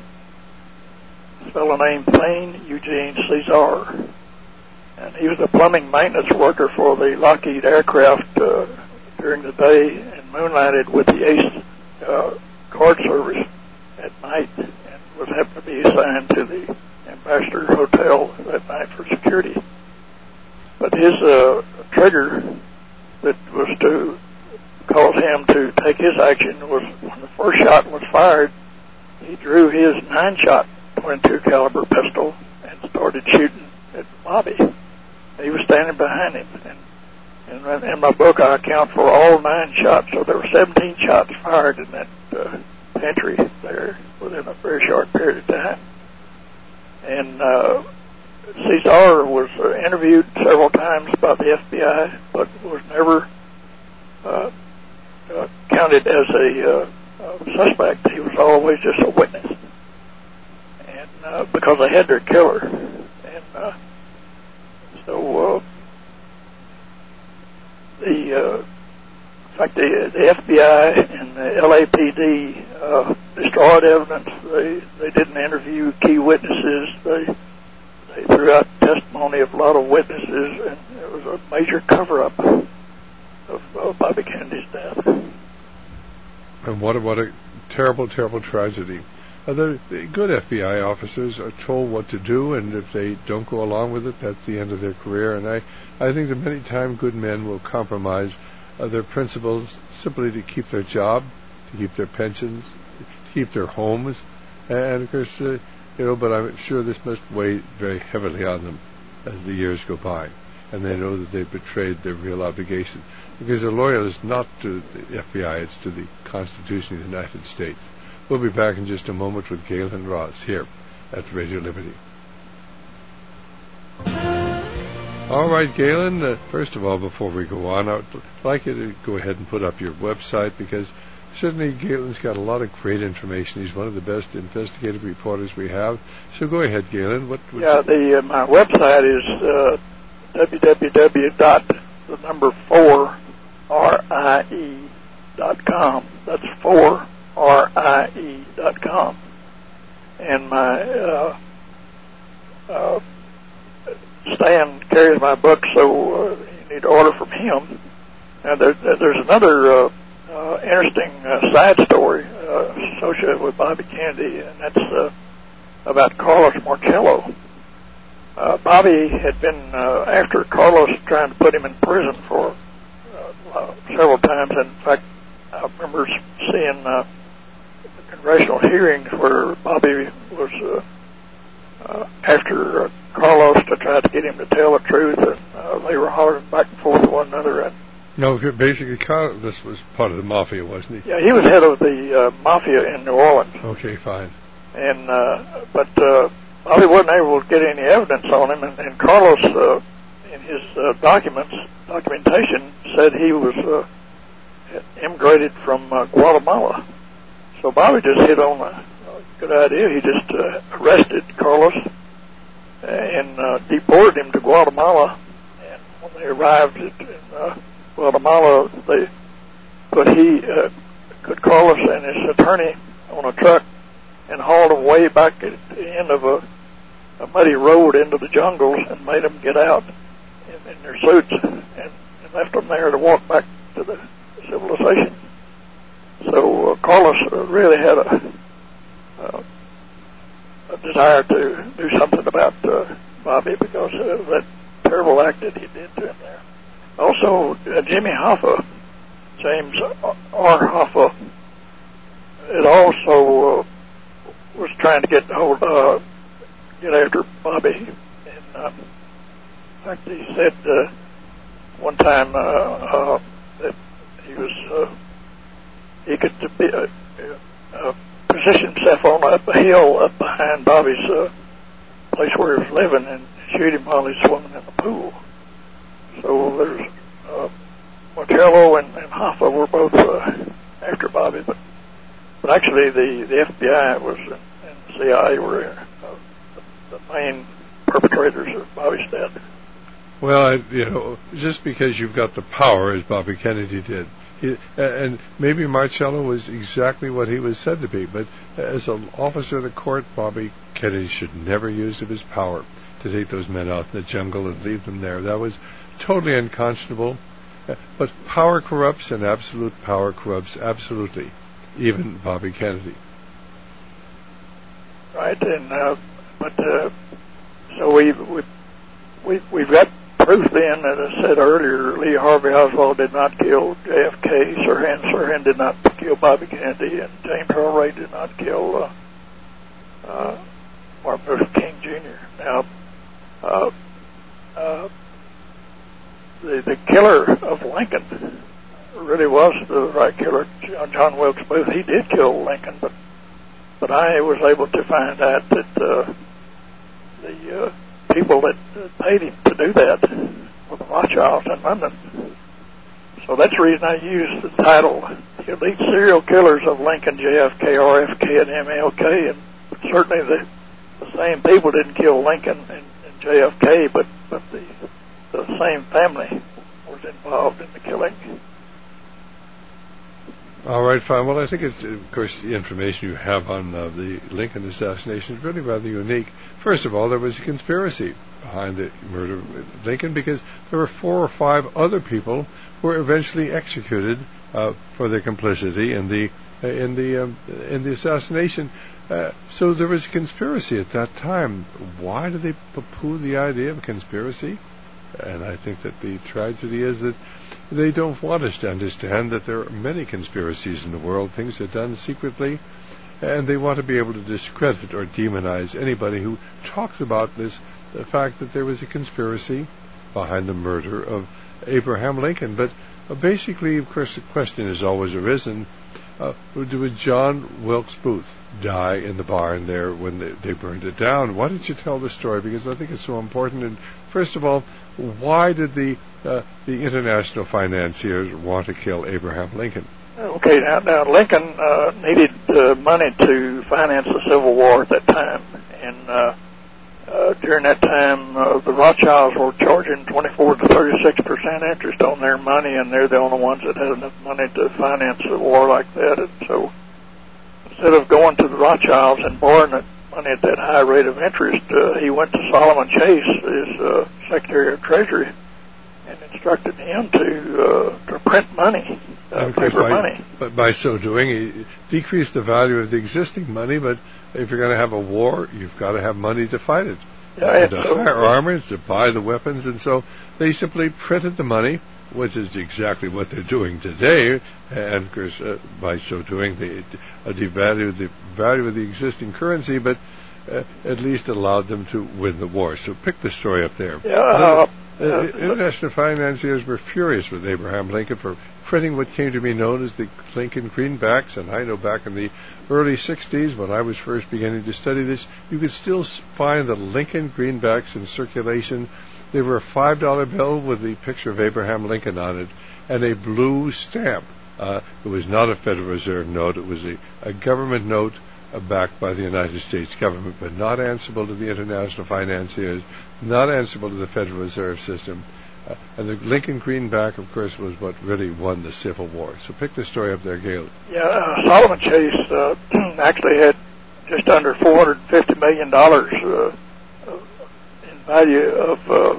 A fellow named Thane Eugene Cesar. And he was a plumbing maintenance worker for the Lockheed aircraft uh, during the day and moonlighted with the Ace uh, Guard Service at night and was happened to be assigned to the Ambassador Hotel that night for security. But his uh, trigger that was to cause him to take his action was when the first shot was fired, he drew his nine-shot twenty-two caliber pistol and started shooting at Bobby. He was standing behind him, and, and in my book I account for all nine shots, so there were seventeen shots fired in that uh, pantry there within a very short period of time. And uh, Cesar was uh, interviewed several times by the F B I, but was never uh, uh, counted as a uh, uh, suspect. He was always just a witness, and uh, because they had their killer, and uh, so uh, the uh, in fact the, the F B I and the L A P D uh, destroyed evidence. They they didn't interview key witnesses. They they threw out testimony of a lot of witnesses, and it was a major cover-up of uh, Bobby Kennedy's death. And what a, what a terrible, terrible tragedy. Uh, the, the good F B I officers are told what to do, and if they don't go along with it, that's the end of their career. And I, I think that many times good men will compromise uh, their principles simply to keep their job, to keep their pensions, to keep their homes. And, of course, uh, you know, but I'm sure this must weigh very heavily on them as the years go by. And they know that they've betrayed their real obligation. Because their loyalty is not to the F B I, it's to the Constitution of the United States. We'll be back in just a moment with Galen Ross here at Radio Liberty. All right, Galen, uh, first of all, before we go on, I would like you to go ahead and put up your website, because certainly Galen's got a lot of great information. He's one of the best investigative reporters we have. So go ahead, Galen. What? Yeah, the uh, my website is uh, www dot the number four R I E dot com. That's four R I E dot com. And my uh, uh, Stan carries my book, so uh, you need to order from him. Now there, there's another uh, uh, interesting uh, side story uh, associated with Bobby Kennedy, and that's uh, about Carlos Marcello. Uh, Bobby had been uh, after Carlos, trying to put him in prison for uh, several times. In fact, I remember seeing uh, congressional hearings where Bobby was uh, uh, after uh, Carlos to try to get him to tell the truth, and uh, they were hollering back and forth with one another. And no, basically, Carlos, this was part of the mafia, wasn't he? Yeah, he was head of the uh, mafia in New Orleans. Okay, fine. And uh, but uh, Bobby wasn't able to get any evidence on him, and, and Carlos, uh, in his uh, documents, documentation, said he was uh, immigrated from uh, Guatemala. So Bobby just hit on a, a good idea. He just uh, arrested Carlos and uh, deported him to Guatemala. And when they arrived in uh, Guatemala, they put he uh, put Carlos and his attorney on a truck and hauled them way back at the end of a, a muddy road into the jungles and made them get out in, in their suits and, and left them there to walk back to the civilization. So uh, Carlos uh, really had a, uh, a desire to do something about uh, Bobby, because uh, that terrible act that he did to him there. Also, uh, Jimmy Hoffa, James R. Hoffa, it also uh, was trying to get hold, uh, get after Bobby. And uh, in fact, he said uh, one time uh, uh, that he was uh, he could be, uh, uh, position himself on up a hill up behind Bobby's uh, place where he was living and shoot him while he's swimming in the pool. So there's uh, Martello and, and Hoffa were both uh, after Bobby, but but actually the, the F B I was and, and the C I A were uh, the, the main perpetrators of Bobby's death. Well, I, you know, just because you've got the power, as Bobby Kennedy did, he, and maybe Marcello was exactly what he was said to be, but as an officer of the court, Bobby Kennedy should never use of his power to take those men out in the jungle and leave them there. That was totally unconscionable. But power corrupts, and absolute power corrupts absolutely, even Bobby Kennedy. Right, and uh, but uh, so we we we we've got proof then, as I said earlier, Lee Harvey Oswald did not kill J F K. Sirhan Sirhan did not kill Bobby Kennedy, and James Earl Ray did not kill uh, uh, Martin Luther King Junior Now, uh, uh, the the killer of Lincoln really was the right killer, John Wilkes Booth. He did kill Lincoln, but but I was able to find out that uh, the uh, people that paid him to do that were the Rothschilds in London. So that's the reason I used the title, The Elite Serial Killers of Lincoln, J F K, R F K, and M L K. And certainly the, the same people didn't kill Lincoln and, and J F K, but, but the, the same family was involved in the killing. All right, fine. Well, I think it's, of course, the information you have on uh, the Lincoln assassination is really rather unique. First of all, there was a conspiracy behind the murder of Lincoln because there were four or five other people who were eventually executed uh, for their complicity in the uh, in the um, in the assassination. Uh, so there was a conspiracy at that time. Why do they poo-poo the idea of a conspiracy? And I think that the tragedy is that they don't want us to understand that there are many conspiracies in the world. Things are done secretly, and they want to be able to discredit or demonize anybody who talks about this, the fact that there was a conspiracy behind the murder of Abraham Lincoln. But uh, basically, of course, the question has always arisen, uh, did John Wilkes Booth die in the barn there when they, they burned it down? Why don't you tell the story? Because I think it's so important. And first of all, why did the uh, the international financiers want to kill Abraham Lincoln? Okay, now, now Lincoln uh, needed uh, money to finance the Civil War at that time, and uh, uh, during that time, uh, the Rothschilds were charging twenty-four to thirty-six percent interest on their money, and they're the only ones that had enough money to finance a war like that. And so, instead of going to the Rothschilds and borrowing that money at that high rate of interest, uh, he went to Solomon Chase, his uh, Secretary of Treasury, and instructed him to uh, to print money, uh, paper by, money. But by so doing, he decreased the value of the existing money. But if you're going to have a war, you've got to have money to fight it, yeah, and to so, hire armors, to buy the weapons, and so they simply printed the money, which is exactly what they're doing today. And of course, uh, by so doing, they uh, devalued the value of the existing currency, but uh, at least allowed them to win the war. So pick the story up there. Yeah. Uh, Uh, uh, international financiers were furious with Abraham Lincoln for printing what came to be known as the Lincoln greenbacks. And I know back in the early sixties, when I was first beginning to study this, you could still find the Lincoln greenbacks in circulation. They were a five dollar bill with the picture of Abraham Lincoln on it and a blue stamp. Uh, it was not a Federal Reserve note. It was a, a government note Uh, backed by the United States government, but not answerable to the international financiers, not answerable to the Federal Reserve System. Uh, and the Lincoln Greenback, of course, was what really won the Civil War. So pick the story up there, Gail. Yeah, uh, Solomon Chase uh, actually had just under four hundred fifty million dollars uh, in value of,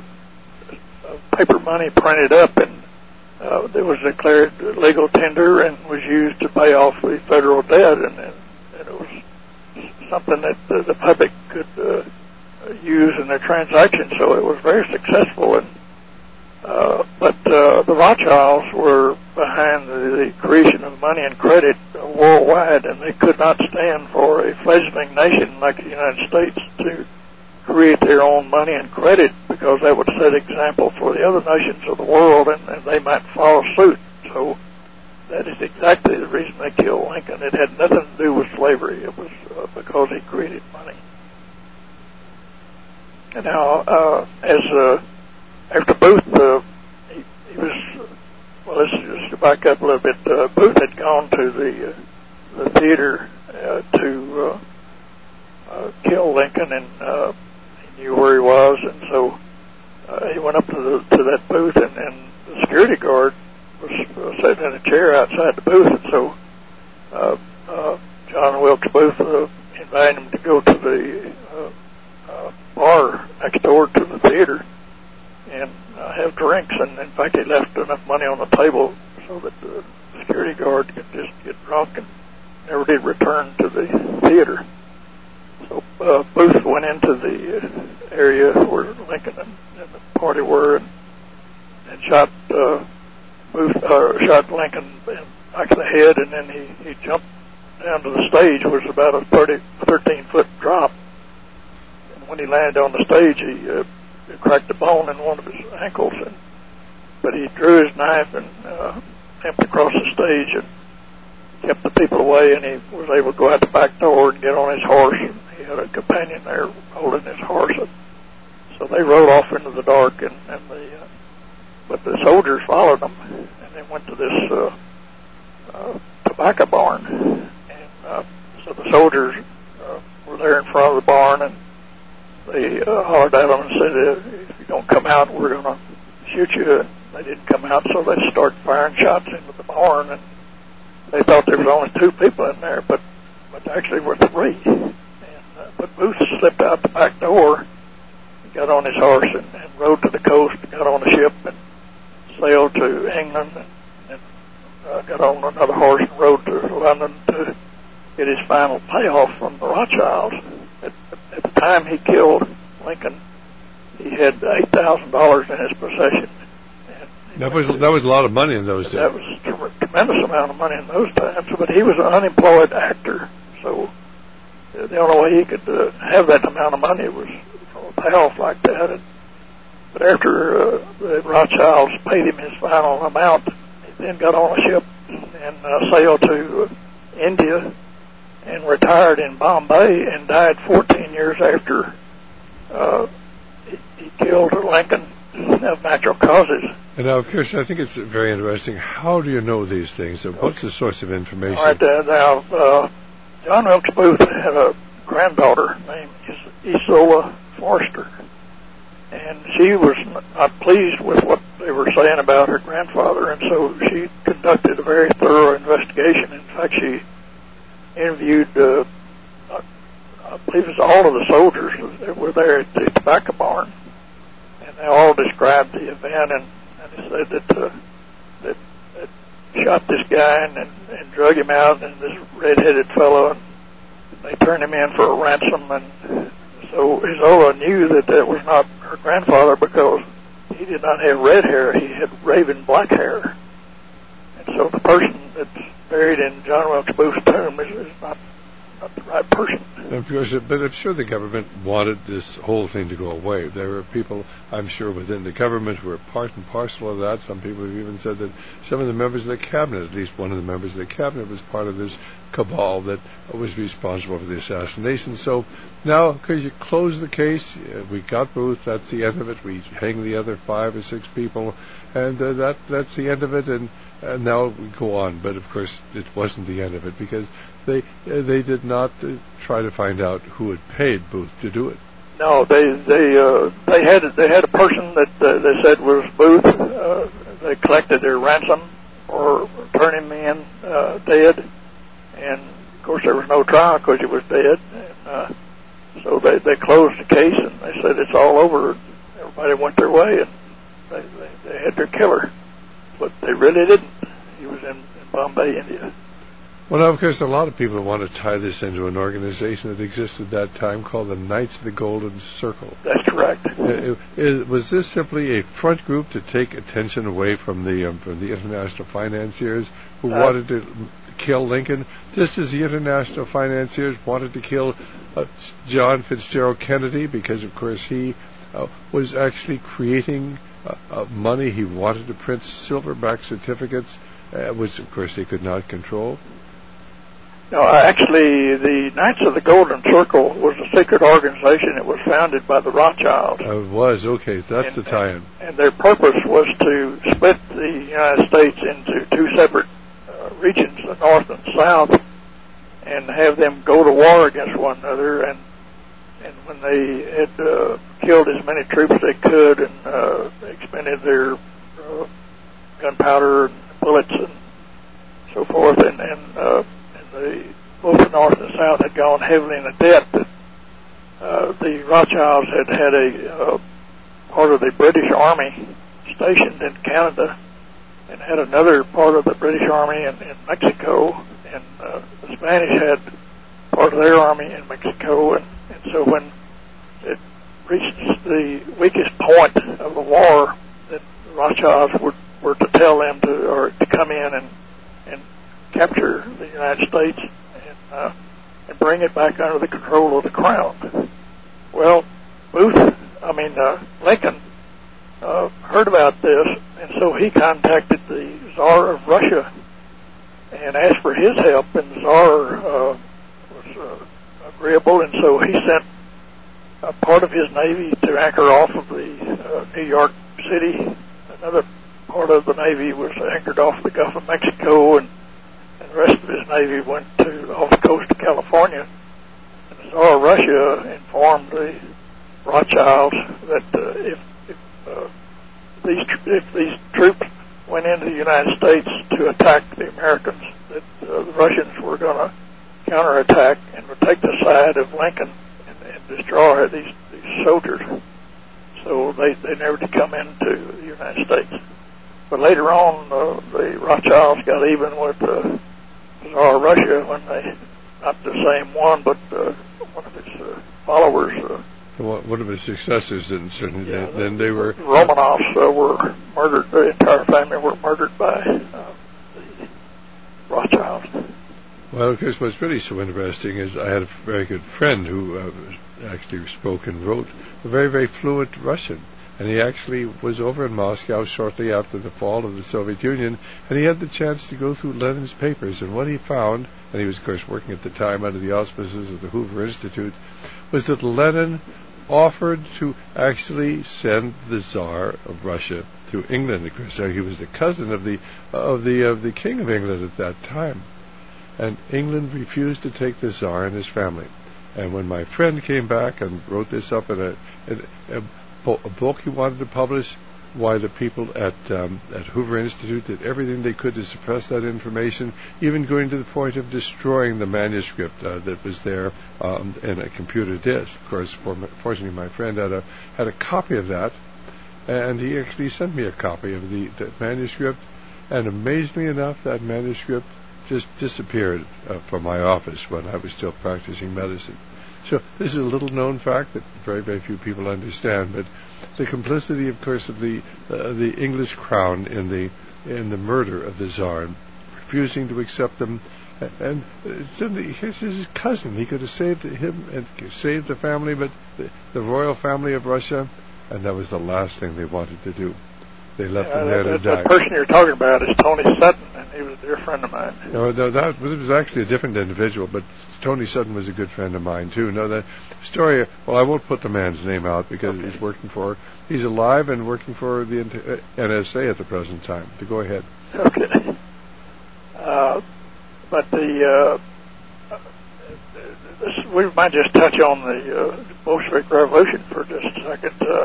uh, of paper money printed up, and uh, it was declared legal tender and was used to pay off the federal debt, and, and, and it was something that uh, the public could uh, use in their transactions, so it was very successful. And uh, but uh, the Rothschilds were behind the, the creation of money and credit uh, worldwide, and they could not stand for a fledgling nation like the United States to create their own money and credit, because that would set example for the other nations of the world, and, and they might follow suit. So that is exactly the reason they killed Lincoln. It had nothing to do with slavery. It was uh, because he created money. And now, uh, as uh, after Booth, uh, he, he was, well, let's just back up a little bit. Uh, Booth had gone to the uh, the theater uh, to uh, uh, kill Lincoln, and uh, he knew where he was, and so uh, he went up to the to that booth, and, and the security guard was uh, sitting in a chair outside the booth, and so uh, uh, John Wilkes Booth uh, invited him to go to the uh, uh, bar next door to the theater and uh, have drinks, and in fact he left enough money on the table so that the security guard could just get drunk and never did return to the theater. So uh, Booth went into the uh, area where Lincoln and, and the party were, and, and shot uh, Booth, uh, shot Lincoln in the back of the head, and then he, he jumped down to the stage. It was about a thirty, thirteen foot drop, and when he landed on the stage, he uh, cracked a bone in one of his ankles, and but he drew his knife and uh, limped across the stage and kept the people away, and he was able to go out the back door and get on his horse, and he had a companion there holding his horse, and so they rode off into the dark, and, and the uh, but the soldiers followed them, and they went to this uh, uh, tobacco barn, and uh, so the soldiers uh, were there in front of the barn, and they uh, hollered at them and said, uh, if you don't come out, we're going to shoot you. And they didn't come out, so they started firing shots into the barn, and they thought there was only two people in there, but but actually were three. And, uh, but Booth slipped out the back door, he got on his horse and, and rode to the coast, got on a ship and sailed to England, and, and uh, got on another horse and rode to London to get his final payoff from the Rothschilds. At, at the time he killed Lincoln, he had eight thousand dollars in his possession. That was that was a lot of money in those days. That was a tremendous amount of money in those times. But he was an unemployed actor, so the only way he could uh, have that amount of money was from a payoff like that. And, but after uh, the Rothschilds paid him his final amount, he then got on a ship and uh, sailed to uh, India and retired in Bombay and died fourteen years after uh, he, he killed Lincoln of natural causes. And now, of course, I think it's very interesting. How do you know these things? What's the source of information? All right, uh, now, uh, John Wilkes Booth had a granddaughter named Isola Forster, and she was not pleased with what they were saying about her grandfather, and so she conducted a very thorough investigation. In fact, she interviewed, uh, I believe it was all of the soldiers that were there at the tobacco barn, and they all described the event, and And he said that, uh, that that shot this guy and, and, and drug him out, and this red-headed fellow, and they turned him in for a ransom. And so Isola knew that that was not her grandfather because he did not have red hair; he had raven black hair. And so the person that's buried in John Wilkes Booth's tomb is, is not not the right person. Of course, but I'm sure the government wanted this whole thing to go away. There were people, I'm sure, within the government who were part and parcel of that. Some people have even said that some of the members of the cabinet, at least one of the members of the cabinet, was part of this cabal that was responsible for the assassination. So now, because you close the case, uh, we got Booth, that's the end of it. We hang the other five or six people, and uh, that that's the end of it. And uh, now we go on. But of course, it wasn't the end of it because they uh, they did not uh, try to find out who had paid Booth to do it. No, they they uh, they had they had a person that uh, they said was Booth. Uh, they collected their ransom or turned him in uh, dead, and of course there was no trial because he was dead. And, uh, so they they closed the case and they said it's all over. Everybody went their way and they they, they had their killer, but they really didn't. He was in, in Bombay, India. Well, now, of course, a lot of people want to tie this into an organization that existed at that time called the Knights of the Golden Circle. That's correct. Uh, is, was this simply a front group to take attention away from the um, from the international financiers who uh, wanted to kill Lincoln, just as the international financiers wanted to kill uh, John Fitzgerald Kennedy, because, of course, he uh, was actually creating uh, uh, money. He wanted to print silverback certificates, uh, which, of course, they could not control. No, actually, the Knights of the Golden Circle was a secret organization. It was founded by the Rothschilds. Oh, it was, okay. That's and, the tie-in. And, and their purpose was to split the United States into two separate uh, regions, the North and South, and have them go to war against one another. And and when they had uh, killed as many troops as they could and uh, expended their uh, gunpowder and bullets and so forth, and, and uh, The, both the North and the South had gone heavily into debt. That uh, the Rothschilds had had a uh, part of the British Army stationed in Canada, and had another part of the British Army in, in Mexico, and uh, the Spanish had part of their army in Mexico, and, and so when it reached the weakest point of the war, that the Rothschilds were, were to tell them to or to come in and and capture the United States and, uh, and bring it back under the control of the Crown. Well, Booth, I mean, uh, Lincoln, uh, heard about this, and so he contacted the Tsar of Russia and asked for his help, and the Tsar uh, was uh, agreeable, and so he sent a part of his navy to anchor off of the uh, New York City. Another part of the navy was anchored off the Gulf of Mexico, and And the rest of his navy went to off the coast of California. And the Tsar of Russia informed the Rothschilds that uh, if if, uh, these tr- if these troops went into the United States to attack the Americans, that uh, the Russians were going to counterattack and would take the side of Lincoln and, and destroy these, these soldiers. So they they never did come into the United States. But later on, uh, the Rothschilds got even with uh, Tsar of Russia when they, not the same one, but uh, one of his uh, followers. Uh, one of his successors, and certainly yeah, they, then they were... Romanovs uh, were murdered, the entire family were murdered by uh, the Rothschilds. Well, of course, what's really so interesting is I had a very good friend who uh, actually spoke and wrote a very, very fluent Russian. And he actually was over in Moscow shortly after the fall of the Soviet Union, and he had the chance to go through Lenin's papers. And what he found, and he was, of course, working at the time under the auspices of the Hoover Institute, was that Lenin offered to actually send the Tsar of Russia to England. Of course, he was the cousin of the of the of the King of England at that time, and England refused to take the Tsar and his family. And when my friend came back and wrote this up in a, in a a book he wanted to publish, why the people at um, at Hoover Institute did everything they could to suppress that information, even going to the point of destroying the manuscript uh, that was there um, in a computer disk. Of course, for, fortunately, my friend had a had a copy of that, and he actually sent me a copy of the, the manuscript. And amazingly enough, that manuscript just disappeared uh, from my office when I was still practicing medicine. So this is a little-known fact that very, very few people understand. But the complicity, of course, of the uh, the English crown in the in the murder of the Tsar, refusing to accept them, and uh, his cousin, he could have saved him and saved the family, but the, the royal family of Russia, and that was the last thing they wanted to do. They left yeah, him there that, to die. The person you're talking about is Tony Sutton, and he was a dear friend of mine. No, no, that was, was actually a different individual, but Tony Sutton was a good friend of mine too. No, the story. Well, I won't put the man's name out because okay. he's working for. He's alive and working for the N S A at the present time. To go ahead. Okay. Uh, but the uh, this, we might just touch on the uh, Bolshevik Revolution for just a second. Uh,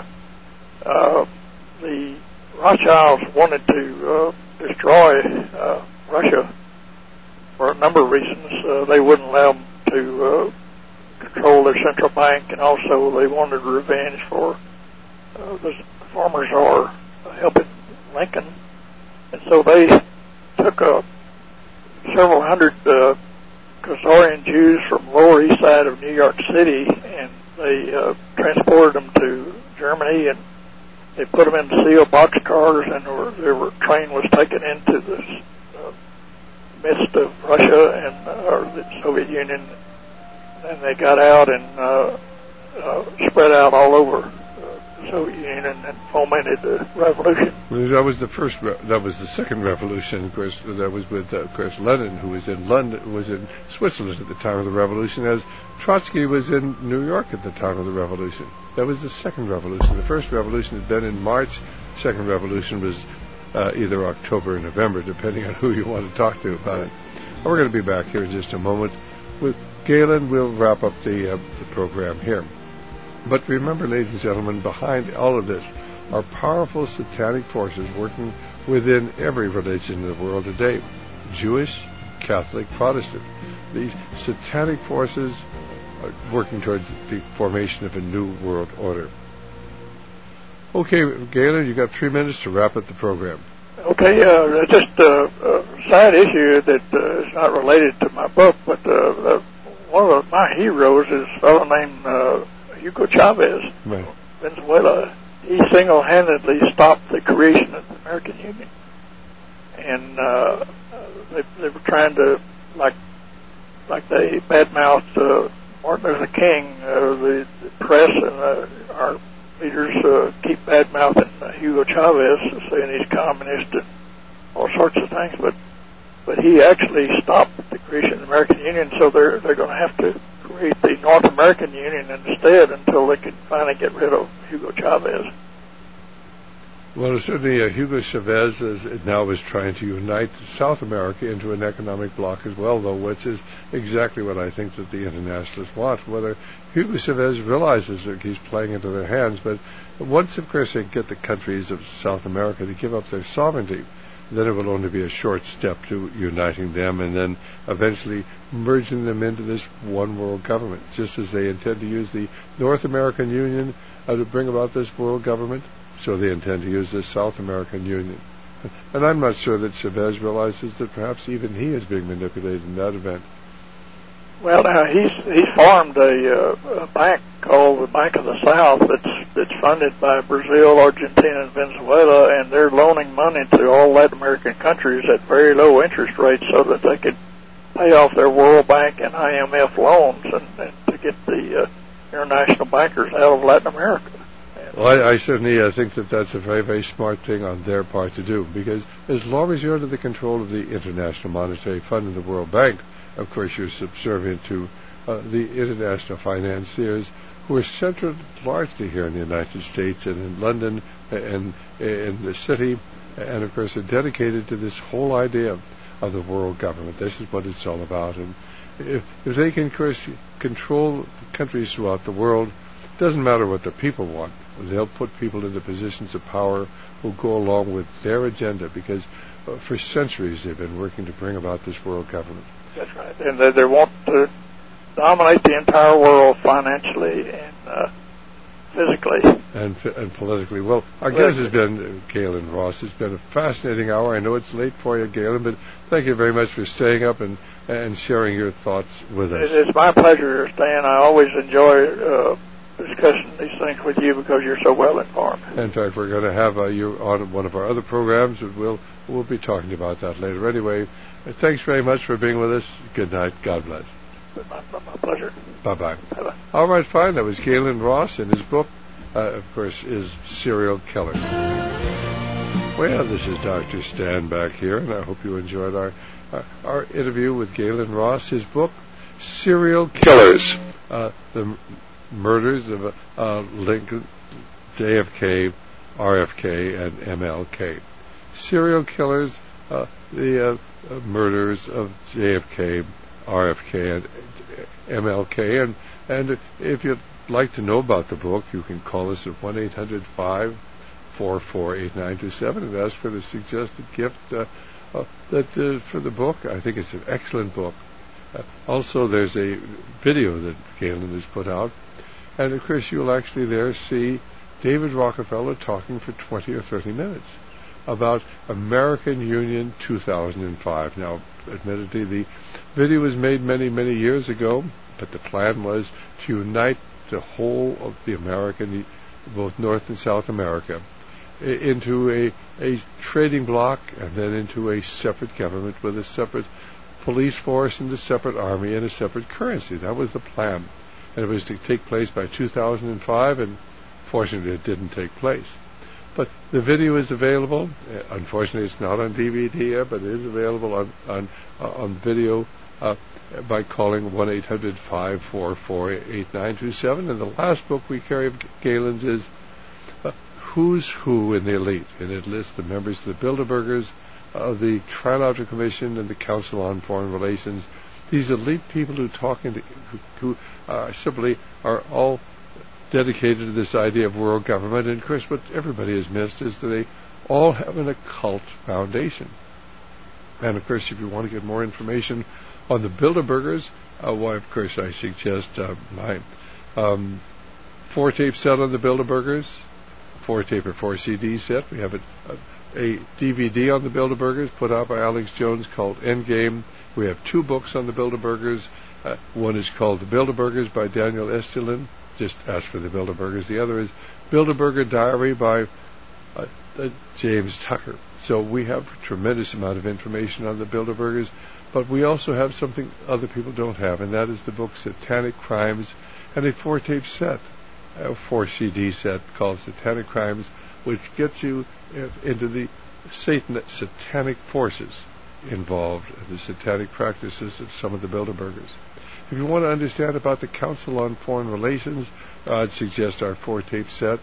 uh, the Rothschilds wanted to uh, destroy uh, Russia for a number of reasons. Uh, they wouldn't allow them to uh, control their central bank, and also they wanted revenge for uh, the former Tsar helping Lincoln. And so they took a several hundred uh, Khazarian Jews from Lower East Side of New York City, and they uh, transported them to Germany, and they put them in sealed boxcars, and were, their train was taken into this uh, midst of Russia and uh, or the Soviet Union, and they got out and uh, uh, spread out all over the Soviet Union and fomented the revolution. Well, that was the first. Re- that was the second revolution. Of course, that was with, uh, of course, Lenin, who was in London, was in Switzerland at the time of the revolution, as Trotsky was in New York at the time of the revolution. That was the second revolution. The first revolution had been in March. The second revolution was uh, either October or November, depending on who you want to talk to about it. And we're going to be back here in just a moment with Galen. We'll wrap up the uh, the program here. But remember, ladies and gentlemen, behind all of this are powerful satanic forces working within every religion in the world today. Jewish, Catholic, Protestant. These satanic forces are working towards the formation of a new world order. Okay, Galen, you got three minutes to wrap up the program. Okay, uh, just uh, a side issue that uh, is not related to my book, but uh, uh, one of my heroes is a fellow named uh, Hugo Chavez, right. Venezuela. He single-handedly stopped the creation of the American Union, and uh, they, they were trying to, like, like they badmouthed uh, Martin Luther King. Uh, the, the press and uh, our leaders uh, keep badmouthing uh, Hugo Chavez, saying he's communist and all sorts of things, but but he actually stopped the creation of the American Union. So they're they're going to have to create the North American Union instead until they can finally get rid of Hugo Chavez. Well, certainly uh, Hugo Chavez is, now is trying to unite South America into an economic bloc as well, though, which is exactly what I think that the internationalists want. Whether Hugo Chavez realizes that he's playing into their hands, but once, of course, they get the countries of South America to give up their sovereignty, then it will only be a short step to uniting them and then eventually merging them into this one world government, just as they intend to use the North American Union uh, to bring about this world government. So they intend to use the South American Union. And I'm not sure that Chavez realizes that perhaps even he is being manipulated in that event. Well, now, he's he's formed a, uh, a bank called the Bank of the South that's that's funded by Brazil, Argentina, and Venezuela, and they're loaning money to all Latin American countries at very low interest rates so that they could pay off their World Bank and I M F loans and, and to get the uh, international bankers out of Latin America. Well, I, I certainly uh, think that that's a very, very smart thing on their part to do, because as long as you're under the control of the International Monetary Fund and the World Bank, of course you're subservient to uh, the international financiers who are centered largely here in the United States and in London and in the city, and of course are dedicated to this whole idea of, of the world government. This is what it's all about. And if, if they can, of course, control countries throughout the world, it doesn't matter what the people want. They'll put people into positions of power who go along with their agenda, because uh, for centuries they've been working to bring about this world government. That's right. And they, they want to dominate the entire world financially and uh, physically. And, and politically. Well, our guest has been uh, Galen Ross. It's been a fascinating hour. I know it's late for you, Galen, but thank you very much for staying up and, and sharing your thoughts with us. It's my pleasure, Stan. I always enjoy uh, discussing these things with you because you're so well informed. In fact, we're going to have uh, you on one of our other programs, and we'll we'll be talking about that later. Anyway, uh, thanks very much for being with us. Good night. God bless. My, my pleasure. Bye-bye. Bye-bye. All right, fine. That was Galen Ross, and his book, uh, of course, is Serial Killers. Well, this is Doctor Stan back here, and I hope you enjoyed our uh, our interview with Galen Ross. His book, Serial Killers. Uh, the murders of uh, Lincoln, J F K, R F K, and M L K. Serial killers, uh, the uh, uh, murders of J F K, R F K, and M L K. And, and if you'd like to know about the book, you can call us at one eight hundred five four four eight nine two seven and ask for the suggested gift uh, uh, that uh, for the book. I think it's an excellent book. Uh, also, there's a video that Galen has put out. And, of course, you'll actually there see David Rockefeller talking for twenty or thirty minutes. about American Union two thousand five. Now, admittedly, the video was made many, many years ago, but the plan was to unite the whole of the American, both North and South America, into a, a trading bloc and then into a separate government with a separate police force and a separate army and a separate currency. That was the plan. And it was to take place by two thousand five, and fortunately it didn't take place. But the video is available. Uh, unfortunately, it's not on D V D yet, but it is available on on, uh, on video uh, by calling one eight hundred five four four eight nine two seven. And the last book we carry of Galen's is uh, Who's Who in the Elite, and it lists the members of the Bilderbergers, of the Trilateral Commission, and the Council on Foreign Relations. These elite people who talk into, who, who uh, simply are all dedicated to this idea of world government. And of course, what everybody has missed is that they all have an occult foundation. And of course, if you want to get more information on the Bilderbergers, uh, why, of course, I suggest uh, my um, four tape set on the Bilderbergers, four tape or four C D set. We have a, a, a D V D on the Bilderbergers put out by Alex Jones called Endgame. We have two books on the Bilderbergers. Uh, one is called The Bilderbergers by Daniel Estulin. Just ask for the Bilderbergers. The other is Bilderberger Diary by uh, uh, James Tucker. So we have a tremendous amount of information on the Bilderbergers, but we also have something other people don't have, and that is the book Satanic Crimes, and a four-tape set, a four C D set called Satanic Crimes, which gets you uh, into the Satan, satanic forces involved in the satanic practices of some of the Bilderbergers. If you want to understand about the Council on Foreign Relations, uh, I'd suggest our four-tape set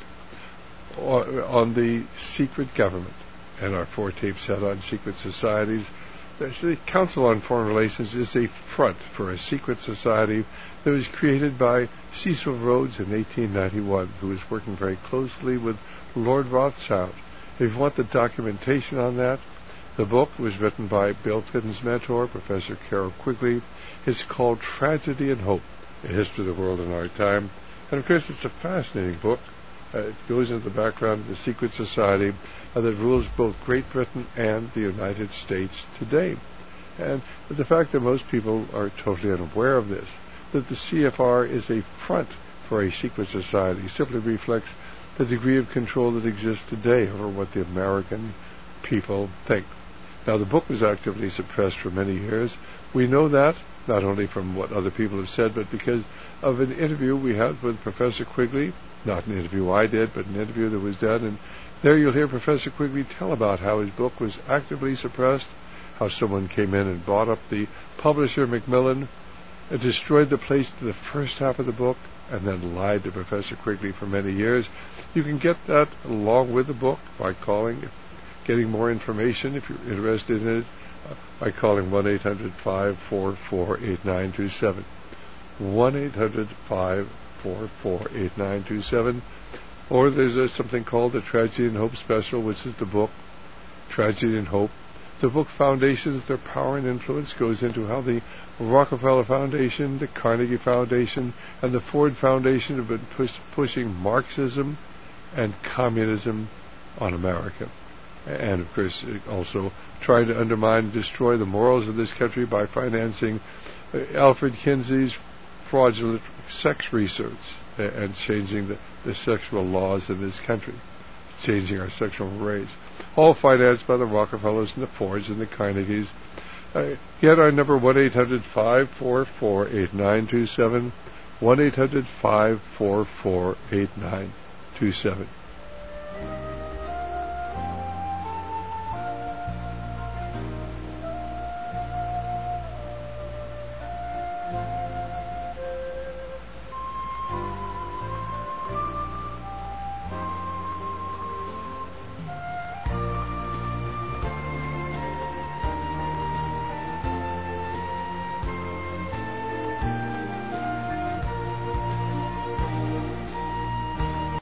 on the secret government and our four-tape set on secret societies. The Council on Foreign Relations is a front for a secret society that was created by Cecil Rhodes in eighteen ninety-one, who was working very closely with Lord Rothschild. If you want the documentation on that, the book was written by Bill Clinton's mentor, Professor Carroll Quigley. It's called Tragedy and Hope, A History of the World in Our Time. And of course, it's a fascinating book. Uh, it goes into the background of the secret society uh, that rules both Great Britain and the United States today. And the fact that most people are totally unaware of this, that the C F R is a front for a secret society, simply reflects the degree of control that exists today over what the American people think. Now, the book was actively suppressed for many years. We know that, not only from what other people have said, but because of an interview we had with Professor Quigley. Not an interview I did, but an interview that was done. And there you'll hear Professor Quigley tell about how his book was actively suppressed, how someone came in and bought up the publisher, Macmillan, and destroyed the place to the first half of the book, and then lied to Professor Quigley for many years. You can get that along with the book by calling, getting more information if you're interested in it, uh, by calling one eight hundred five four four eight nine two seven. one eight hundred five four four eight nine two seven. Or there's a, something called the Tragedy and Hope Special, which is the book Tragedy and Hope. The book Foundations, Their Power and Influence goes into how the Rockefeller Foundation, the Carnegie Foundation, and the Ford Foundation have been push, pushing Marxism and communism on America. And, of course, also trying to undermine and destroy the morals of this country by financing uh, Alfred Kinsey's fraudulent sex research uh, and changing the, the sexual laws in this country, changing our sexual mores. All financed by the Rockefellers and the Fords and the Carnegies. Uh, get our number one eight hundred five four four eight nine two seven, one eight hundred five four four eight nine two seven.